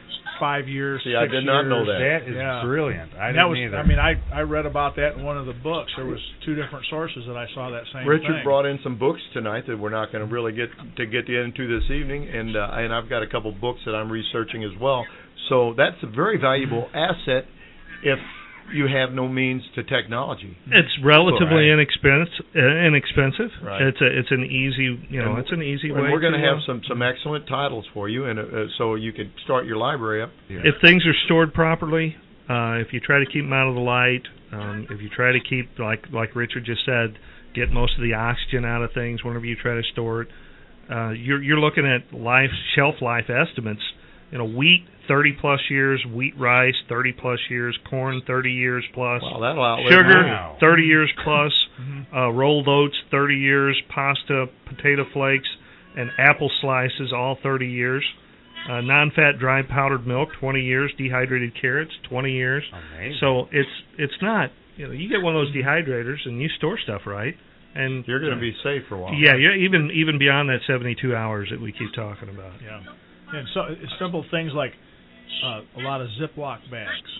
5 years. See, I did not know that. That is brilliant. I didn't either. I read about that in one of the books. There was 2 different sources that I saw that same thing. Richard brought in some books tonight that we're not going to really get into this evening, and I've got a couple books that I'm researching as well. So that's a very valuable asset if you have no means to technology. It's relatively inexpensive. Right. It's an easy, it's an easy way. And we're going to have some excellent titles for you, and so you can start your library up. Yeah. If things are stored properly, if you try to keep them out of the light, if you try to keep, like Richard just said, get most of the oxygen out of things whenever you try to store it, you're looking at shelf life estimates. Wheat, 30-plus years. Wheat rice, 30-plus years. Corn, 30 years plus. Wow, that'll outlive Sugar, 30 years plus. Rolled oats, 30 years. Pasta, potato flakes, and apple slices, all 30 years. Non-fat dry powdered milk, 20 years. Dehydrated carrots, 20 years. Amazing. So it's not, you get one of those dehydrators and you store stuff right, and you're going to be safe for a while. Yeah, even beyond that 72 hours that we keep talking about. Yeah. And so it's simple things like a lot of Ziploc bags,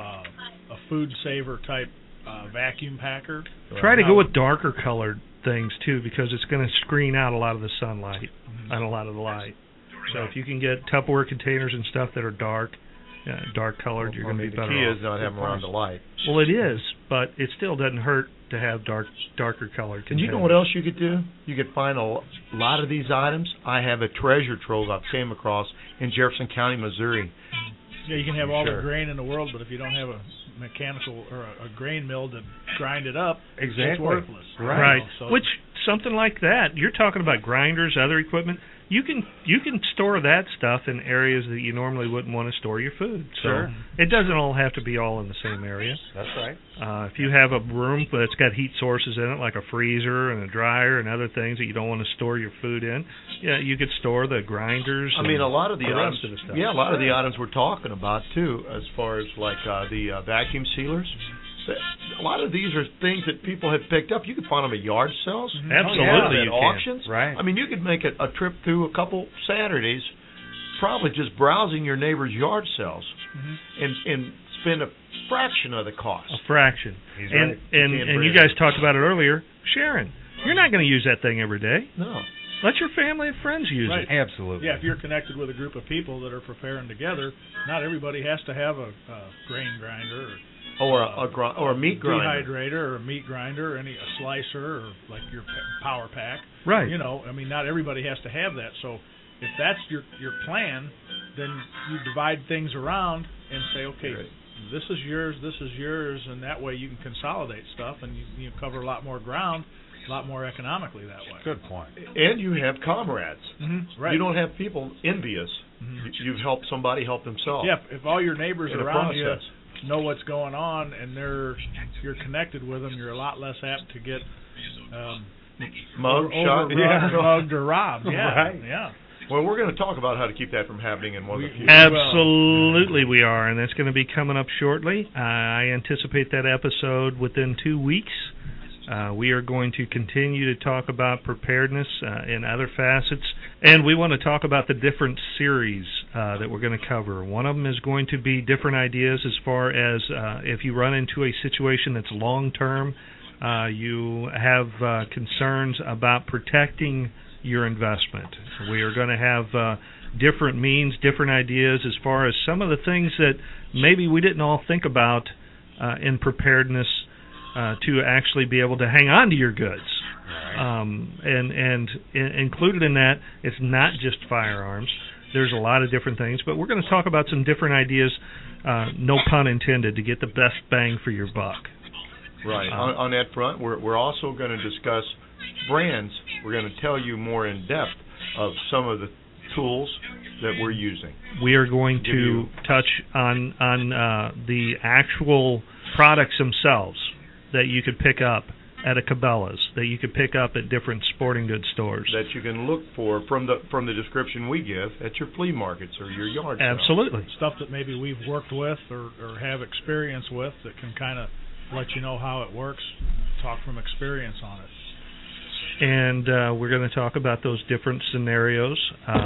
a food saver type vacuum packer. Try to go with darker colored things too, because it's going to screen out a lot of the sunlight and a lot of the light. So if you can get Tupperware containers and stuff that are dark colored, you're going to be better off. The key is not having them around the light. Well, it is, but it still doesn't hurt to have darker colored containers. And you know what else you could do? You could find a lot of these items. I have a treasure trove I've came across in Jefferson County, Missouri. Yeah, you can have all the grain in the world, but if you don't have a mechanical or a grain mill to grind it up, it's worthless. Right. So which, something like that, you're talking about grinders, other equipment, you can store that stuff in areas that you normally wouldn't want to store your food. So it doesn't all have to be all in the same area. That's right. If you have a room that's got heat sources in it, like a freezer and a dryer and other things that you don't want to store your food in, you could store the grinders. I mean, a lot of the items. Rest of the stuff. Yeah, a lot of the items we're talking about too, as far as like the vacuum sealers. A lot of these are things that people have picked up. You can find them at yard sales. Absolutely, at auctions. Right. I mean, you could make a trip through a couple Saturdays probably just browsing your neighbor's yard sales and spend a fraction of the cost. A fraction. He's and right. And you guys talked about it earlier. Sharon, you're not going to use that thing every day. No. Let your family and friends use it. Absolutely. Yeah, if you're connected with a group of people that are preparing together, not everybody has to have a grain grinder or a meat grinder, dehydrator, or a meat grinder, or a slicer, or like your power pack. Right. I mean, not everybody has to have that. So if that's your plan, then you divide things around and say, okay, this is yours, and that way you can consolidate stuff and you cover a lot more ground, a lot more economically that way. Good point. And you have comrades. Right. You don't have people envious. You've helped somebody help themselves. Yeah, if all your neighbors in around you know what's going on and you're connected with them, you're a lot less apt to get mugged, shot, mugged or robbed. Yeah, right. Yeah. Well, we're going to talk about how to keep that from happening in one of the future. Absolutely we are, and that's going to be coming up shortly. I anticipate that episode within 2 weeks. We are going to continue to talk about preparedness in other facets, and we want to talk about the different series that we're going to cover. One of them is going to be different ideas as far as if you run into a situation that's long-term, you have concerns about protecting your investment. We are going to have different means, different ideas as far as some of the things that maybe we didn't all think about in preparedness to actually be able to hang on to your goods. And included in that, it's not just firearms. There's a lot of different things, but we're going to talk about some different ideas, no pun intended, to get the best bang for your buck. Right. On that front, we're also going to discuss brands. We're going to tell you more in depth of some of the tools that we're using. We are going to touch on the actual products themselves that you could pick up at a Cabela's, that you could pick up at different sporting goods stores, that you can look for from the description we give at your flea markets or your yard sales. Absolutely. Stuff that maybe we've worked with or have experience with that can kind of let you know how it works, talk from experience on it. And we're going to talk about those different scenarios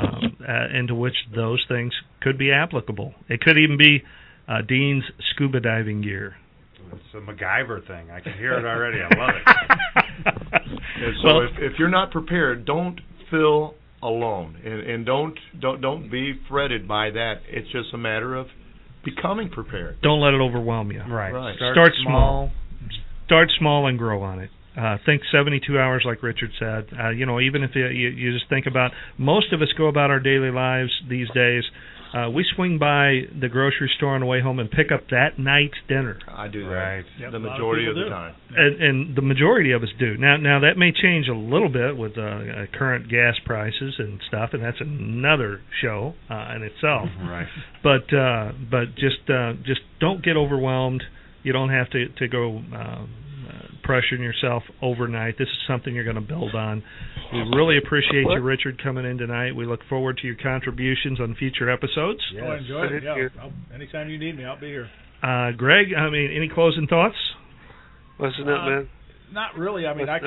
into which those things could be applicable. It could even be Dean's scuba diving gear. It's a MacGyver thing. I can hear it already. I love it. And so if you're not prepared, don't feel alone, and don't be fretted by that. It's just a matter of becoming prepared. Don't let it overwhelm you. Right. Start small. Start small and grow on it. Think 72 hours, like Richard said. Even if you just think about, most of us go about our daily lives these days. We swing by the grocery store on the way home and pick up that night's dinner. I do that. Right. Yep, the majority of the time. And the majority of us do. Now that may change a little bit with current gas prices and stuff, and that's another show in itself. Right. But just don't get overwhelmed. You don't have to go pressuring yourself overnight. This is something you're going to build on. We really appreciate you, Richard, coming in tonight. We look forward to your contributions on future episodes. Yes. Oh, enjoy it. Yeah. Anytime you need me, I'll be here. Greg, any closing thoughts? Listen up, man. Not really. I got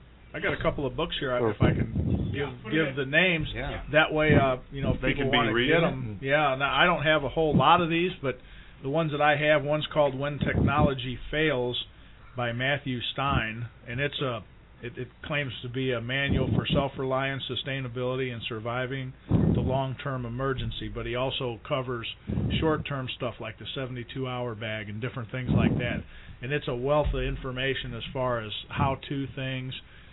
a couple of books here. If I can give the names, that way, they people can be want to get them. Yeah. Now, I don't have a whole lot of these, but the ones that I have, one's called "When Technology Fails" by Matthew Stein, and it claims to be a manual for self-reliance, sustainability, and surviving the long-term emergency. But he also covers short-term stuff like the 72-hour bag and different things like that. And it's a wealth of information as far as how-to things.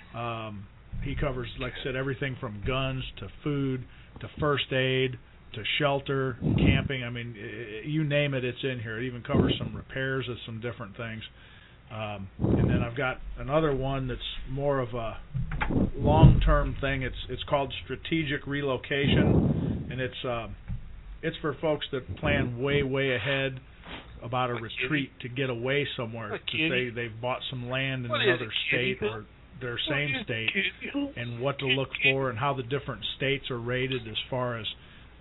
He covers, like I said, everything from guns to food to first aid to shelter, camping. I mean, you name it, it's in here. It even covers some repairs of some different things. And then I've got another one that's more of a long-term thing. It's called Strategic Relocation, and it's for folks that plan way ahead about a retreat to get away somewhere. To say they've bought some land in another state or their same state, and what to look for and how the different states are rated as far as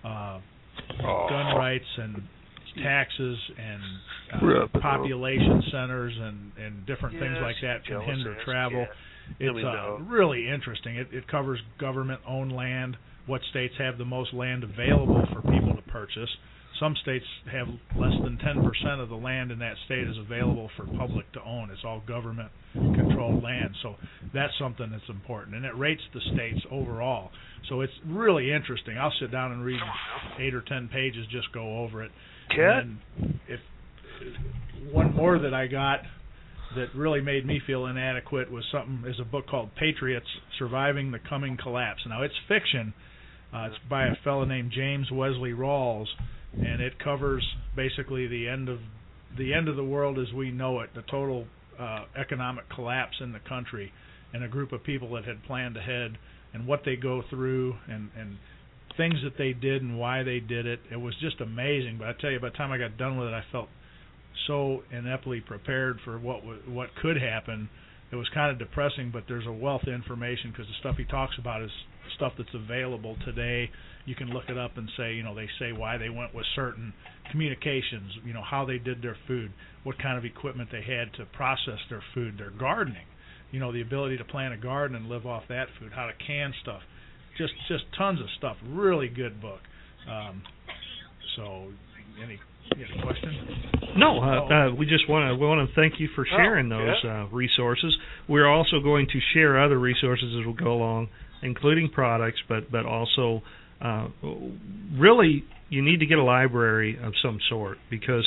gun rights and taxes and population centers and different things like that can hinder travel. It's really interesting. It covers government-owned land, what states have the most land available for people to purchase. Some states have less than 10% of the land in that state is available for public to own. It's all government-controlled land. So that's something that's important. And it rates the states overall. So it's really interesting. I'll sit down and read 8 or 10 pages, just go over it. And if one more that I got that really made me feel inadequate was a book called Patriots: Surviving the Coming Collapse. Now, it's fiction. It's by a fellow named James Wesley Rawls, and it covers basically the end of the world as we know it, the total economic collapse in the country, and a group of people that had planned ahead and what they go through and things that they did and why they did it. It was just amazing. But I tell you, by the time I got done with it, I felt so ineptly prepared for what could happen. It was kind of depressing, but there's a wealth of information because the stuff he talks about is stuff that's available today. You can look it up and say, they say why they went with certain communications, how they did their food, what kind of equipment they had to process their food, their gardening, the ability to plant a garden and live off that food, how to can stuff, just tons of stuff. Really good book. So, any questions? No, we just want to thank you for sharing those resources. We're also going to share other resources as we go along, including products, but also really you need to get a library of some sort because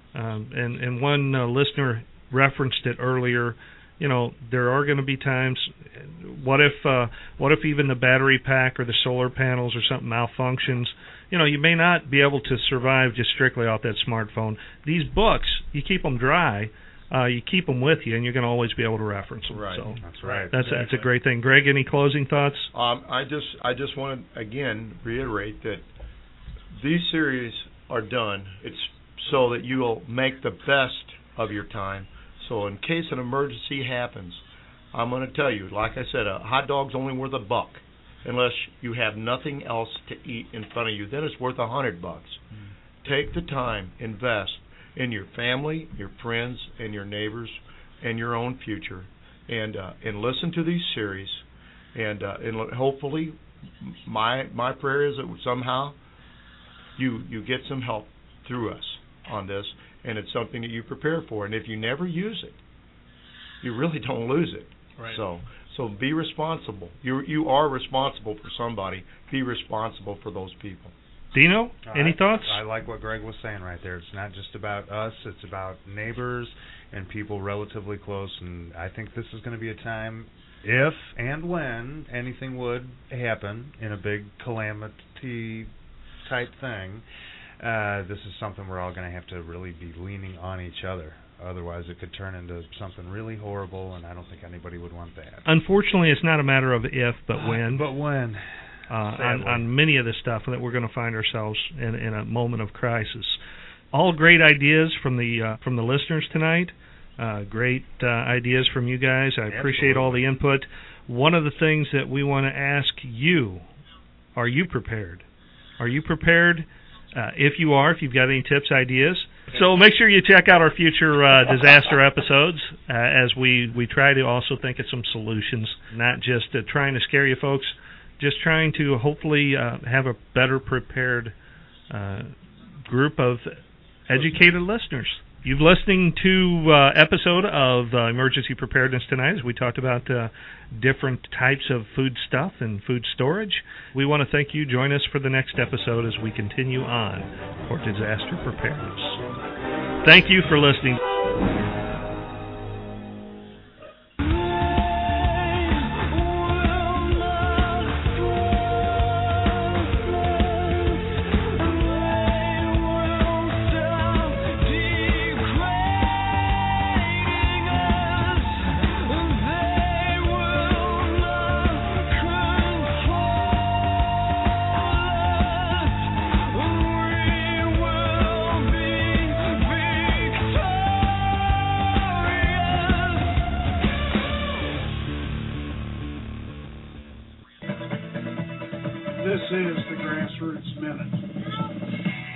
and one listener referenced it earlier. There are going to be times. What if even the battery pack or the solar panels or something malfunctions? You may not be able to survive just strictly off that smartphone. These books, you keep them dry, you keep them with you, and you're going to always be able to reference them. Right. So that's right. That's a great thing. Greg, any closing thoughts? I just want to again reiterate that these series are done. It's so that you will make the best of your time. So in case an emergency happens, I'm going to tell you, like I said, a hot dog's only worth $1 unless you have nothing else to eat in front of you. Then it's worth $100. Take the time, invest in your family, your friends, and your neighbors, and your own future, and listen to these series, and hopefully, my prayer is that somehow you get some help through us on this, and it's something that you prepare for. And if you never use it, you really don't lose it. Right. So be responsible. You are responsible for somebody. Be responsible for those people. Dino, any thoughts? I like what Greg was saying right there. It's not just about us. It's about neighbors and people relatively close. And I think this is going to be a time, if and when anything would happen in a big calamity type thing, this is something we're all going to have to really be leaning on each other. Otherwise, it could turn into something really horrible, and I don't think anybody would want that. Unfortunately, it's not a matter of if, but when. But when. On many of the stuff that we're going to find ourselves in a moment of crisis. All great ideas from the listeners tonight. Great ideas from you guys. I appreciate all the input. One of the things that we want to ask you, are you prepared? Are you prepared? If you are, if you've got any tips, ideas. So make sure you check out our future disaster episodes as we try to also think of some solutions, not just trying to scare you folks, just trying to hopefully have a better prepared group of educated listeners. You've listening to episode of Emergency Preparedness tonight as we talked about different types of food stuff and food storage. We want to thank you. Join us for the next episode as we continue on for disaster preparedness. Thank you for listening.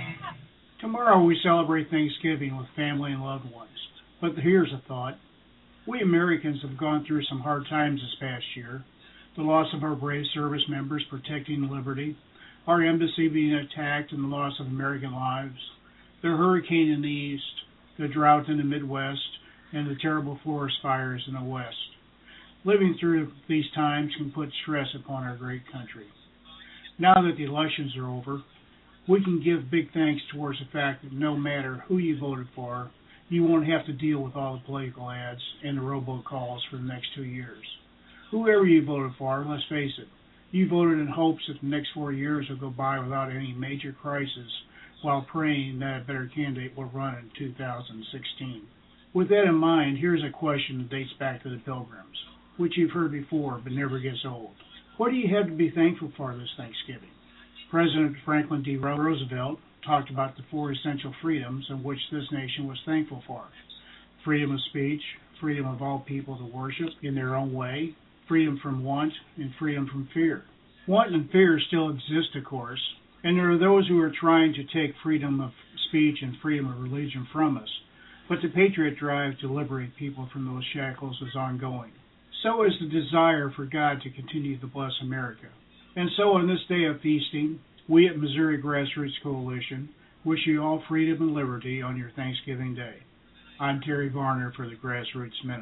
Tomorrow we celebrate Thanksgiving with family and loved ones. But here's a thought. We Americans have gone through some hard times this past year. The loss of our brave service members protecting liberty, our embassy being attacked and the loss of American lives, the hurricane in the east, the drought in the Midwest, and the terrible forest fires in the west. Living through these times can put stress upon our great country. Now that the elections are over, we can give big thanks towards the fact that no matter who you voted for, you won't have to deal with all the political ads and the robocalls for the next 2 years. Whoever you voted for, let's face it, you voted in hopes that the next 4 years will go by without any major crisis while praying that a better candidate will run in 2016. With that in mind, here's a question that dates back to the Pilgrims, which you've heard before but never gets old. What do you have to be thankful for this Thanksgiving? President Franklin D. Roosevelt talked about the 4 essential freedoms in which this nation was thankful for. Freedom of speech, freedom of all people to worship in their own way, freedom from want, and freedom from fear. Want and fear still exist, of course, and there are those who are trying to take freedom of speech and freedom of religion from us, but the patriot drive to liberate people from those shackles is ongoing. So is the desire for God to continue to bless America. And so on this day of feasting, we at Missouri Grassroots Coalition wish you all freedom and liberty on your Thanksgiving Day. I'm Terry Varner for the Grassroots Minute.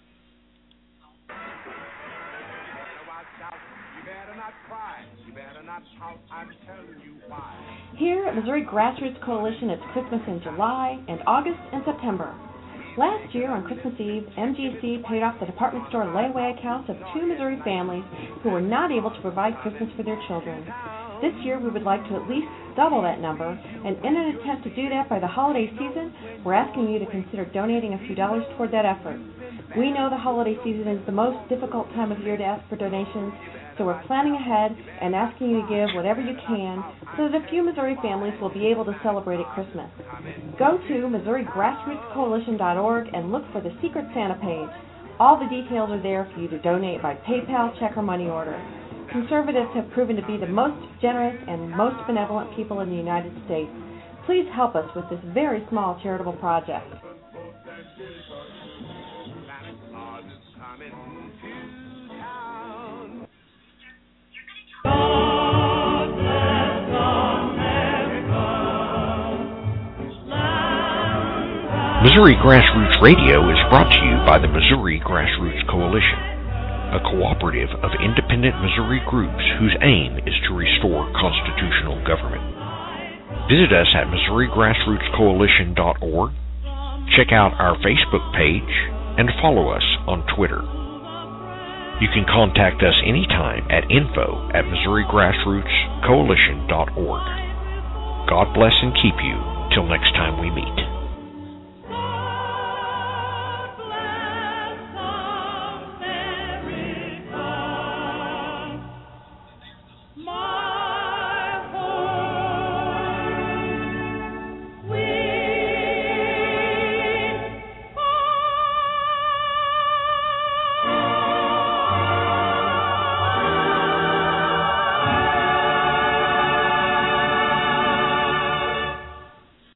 Here at Missouri Grassroots Coalition, it's Christmas in July and August and September. Last year on Christmas Eve, MGC paid off the department store layaway accounts of 2 Missouri families who were not able to provide Christmas for their children. This year we would like to at least double that number, and in an attempt to do that by the holiday season, we're asking you to consider donating a few dollars toward that effort. We know the holiday season is the most difficult time of year to ask for donations, so we're planning ahead and asking you to give whatever you can so that a few Missouri families will be able to celebrate at Christmas. Go to MissouriGrassrootsCoalition.org and look for the Secret Santa page. All the details are there for you to donate by PayPal, check, or money order. Conservatives have proven to be the most generous and most benevolent people in the United States. Please help us with this very small charitable project. Missouri Grassroots Radio is brought to you by the Missouri Grassroots Coalition, a cooperative of independent Missouri groups whose aim is to restore constitutional government. Visit us at MissouriGrassrootsCoalition.org, check out our Facebook page, and follow us on Twitter. You can contact us anytime at info@MissouriGrassrootsCoalition.org. God bless and keep you till next time we meet.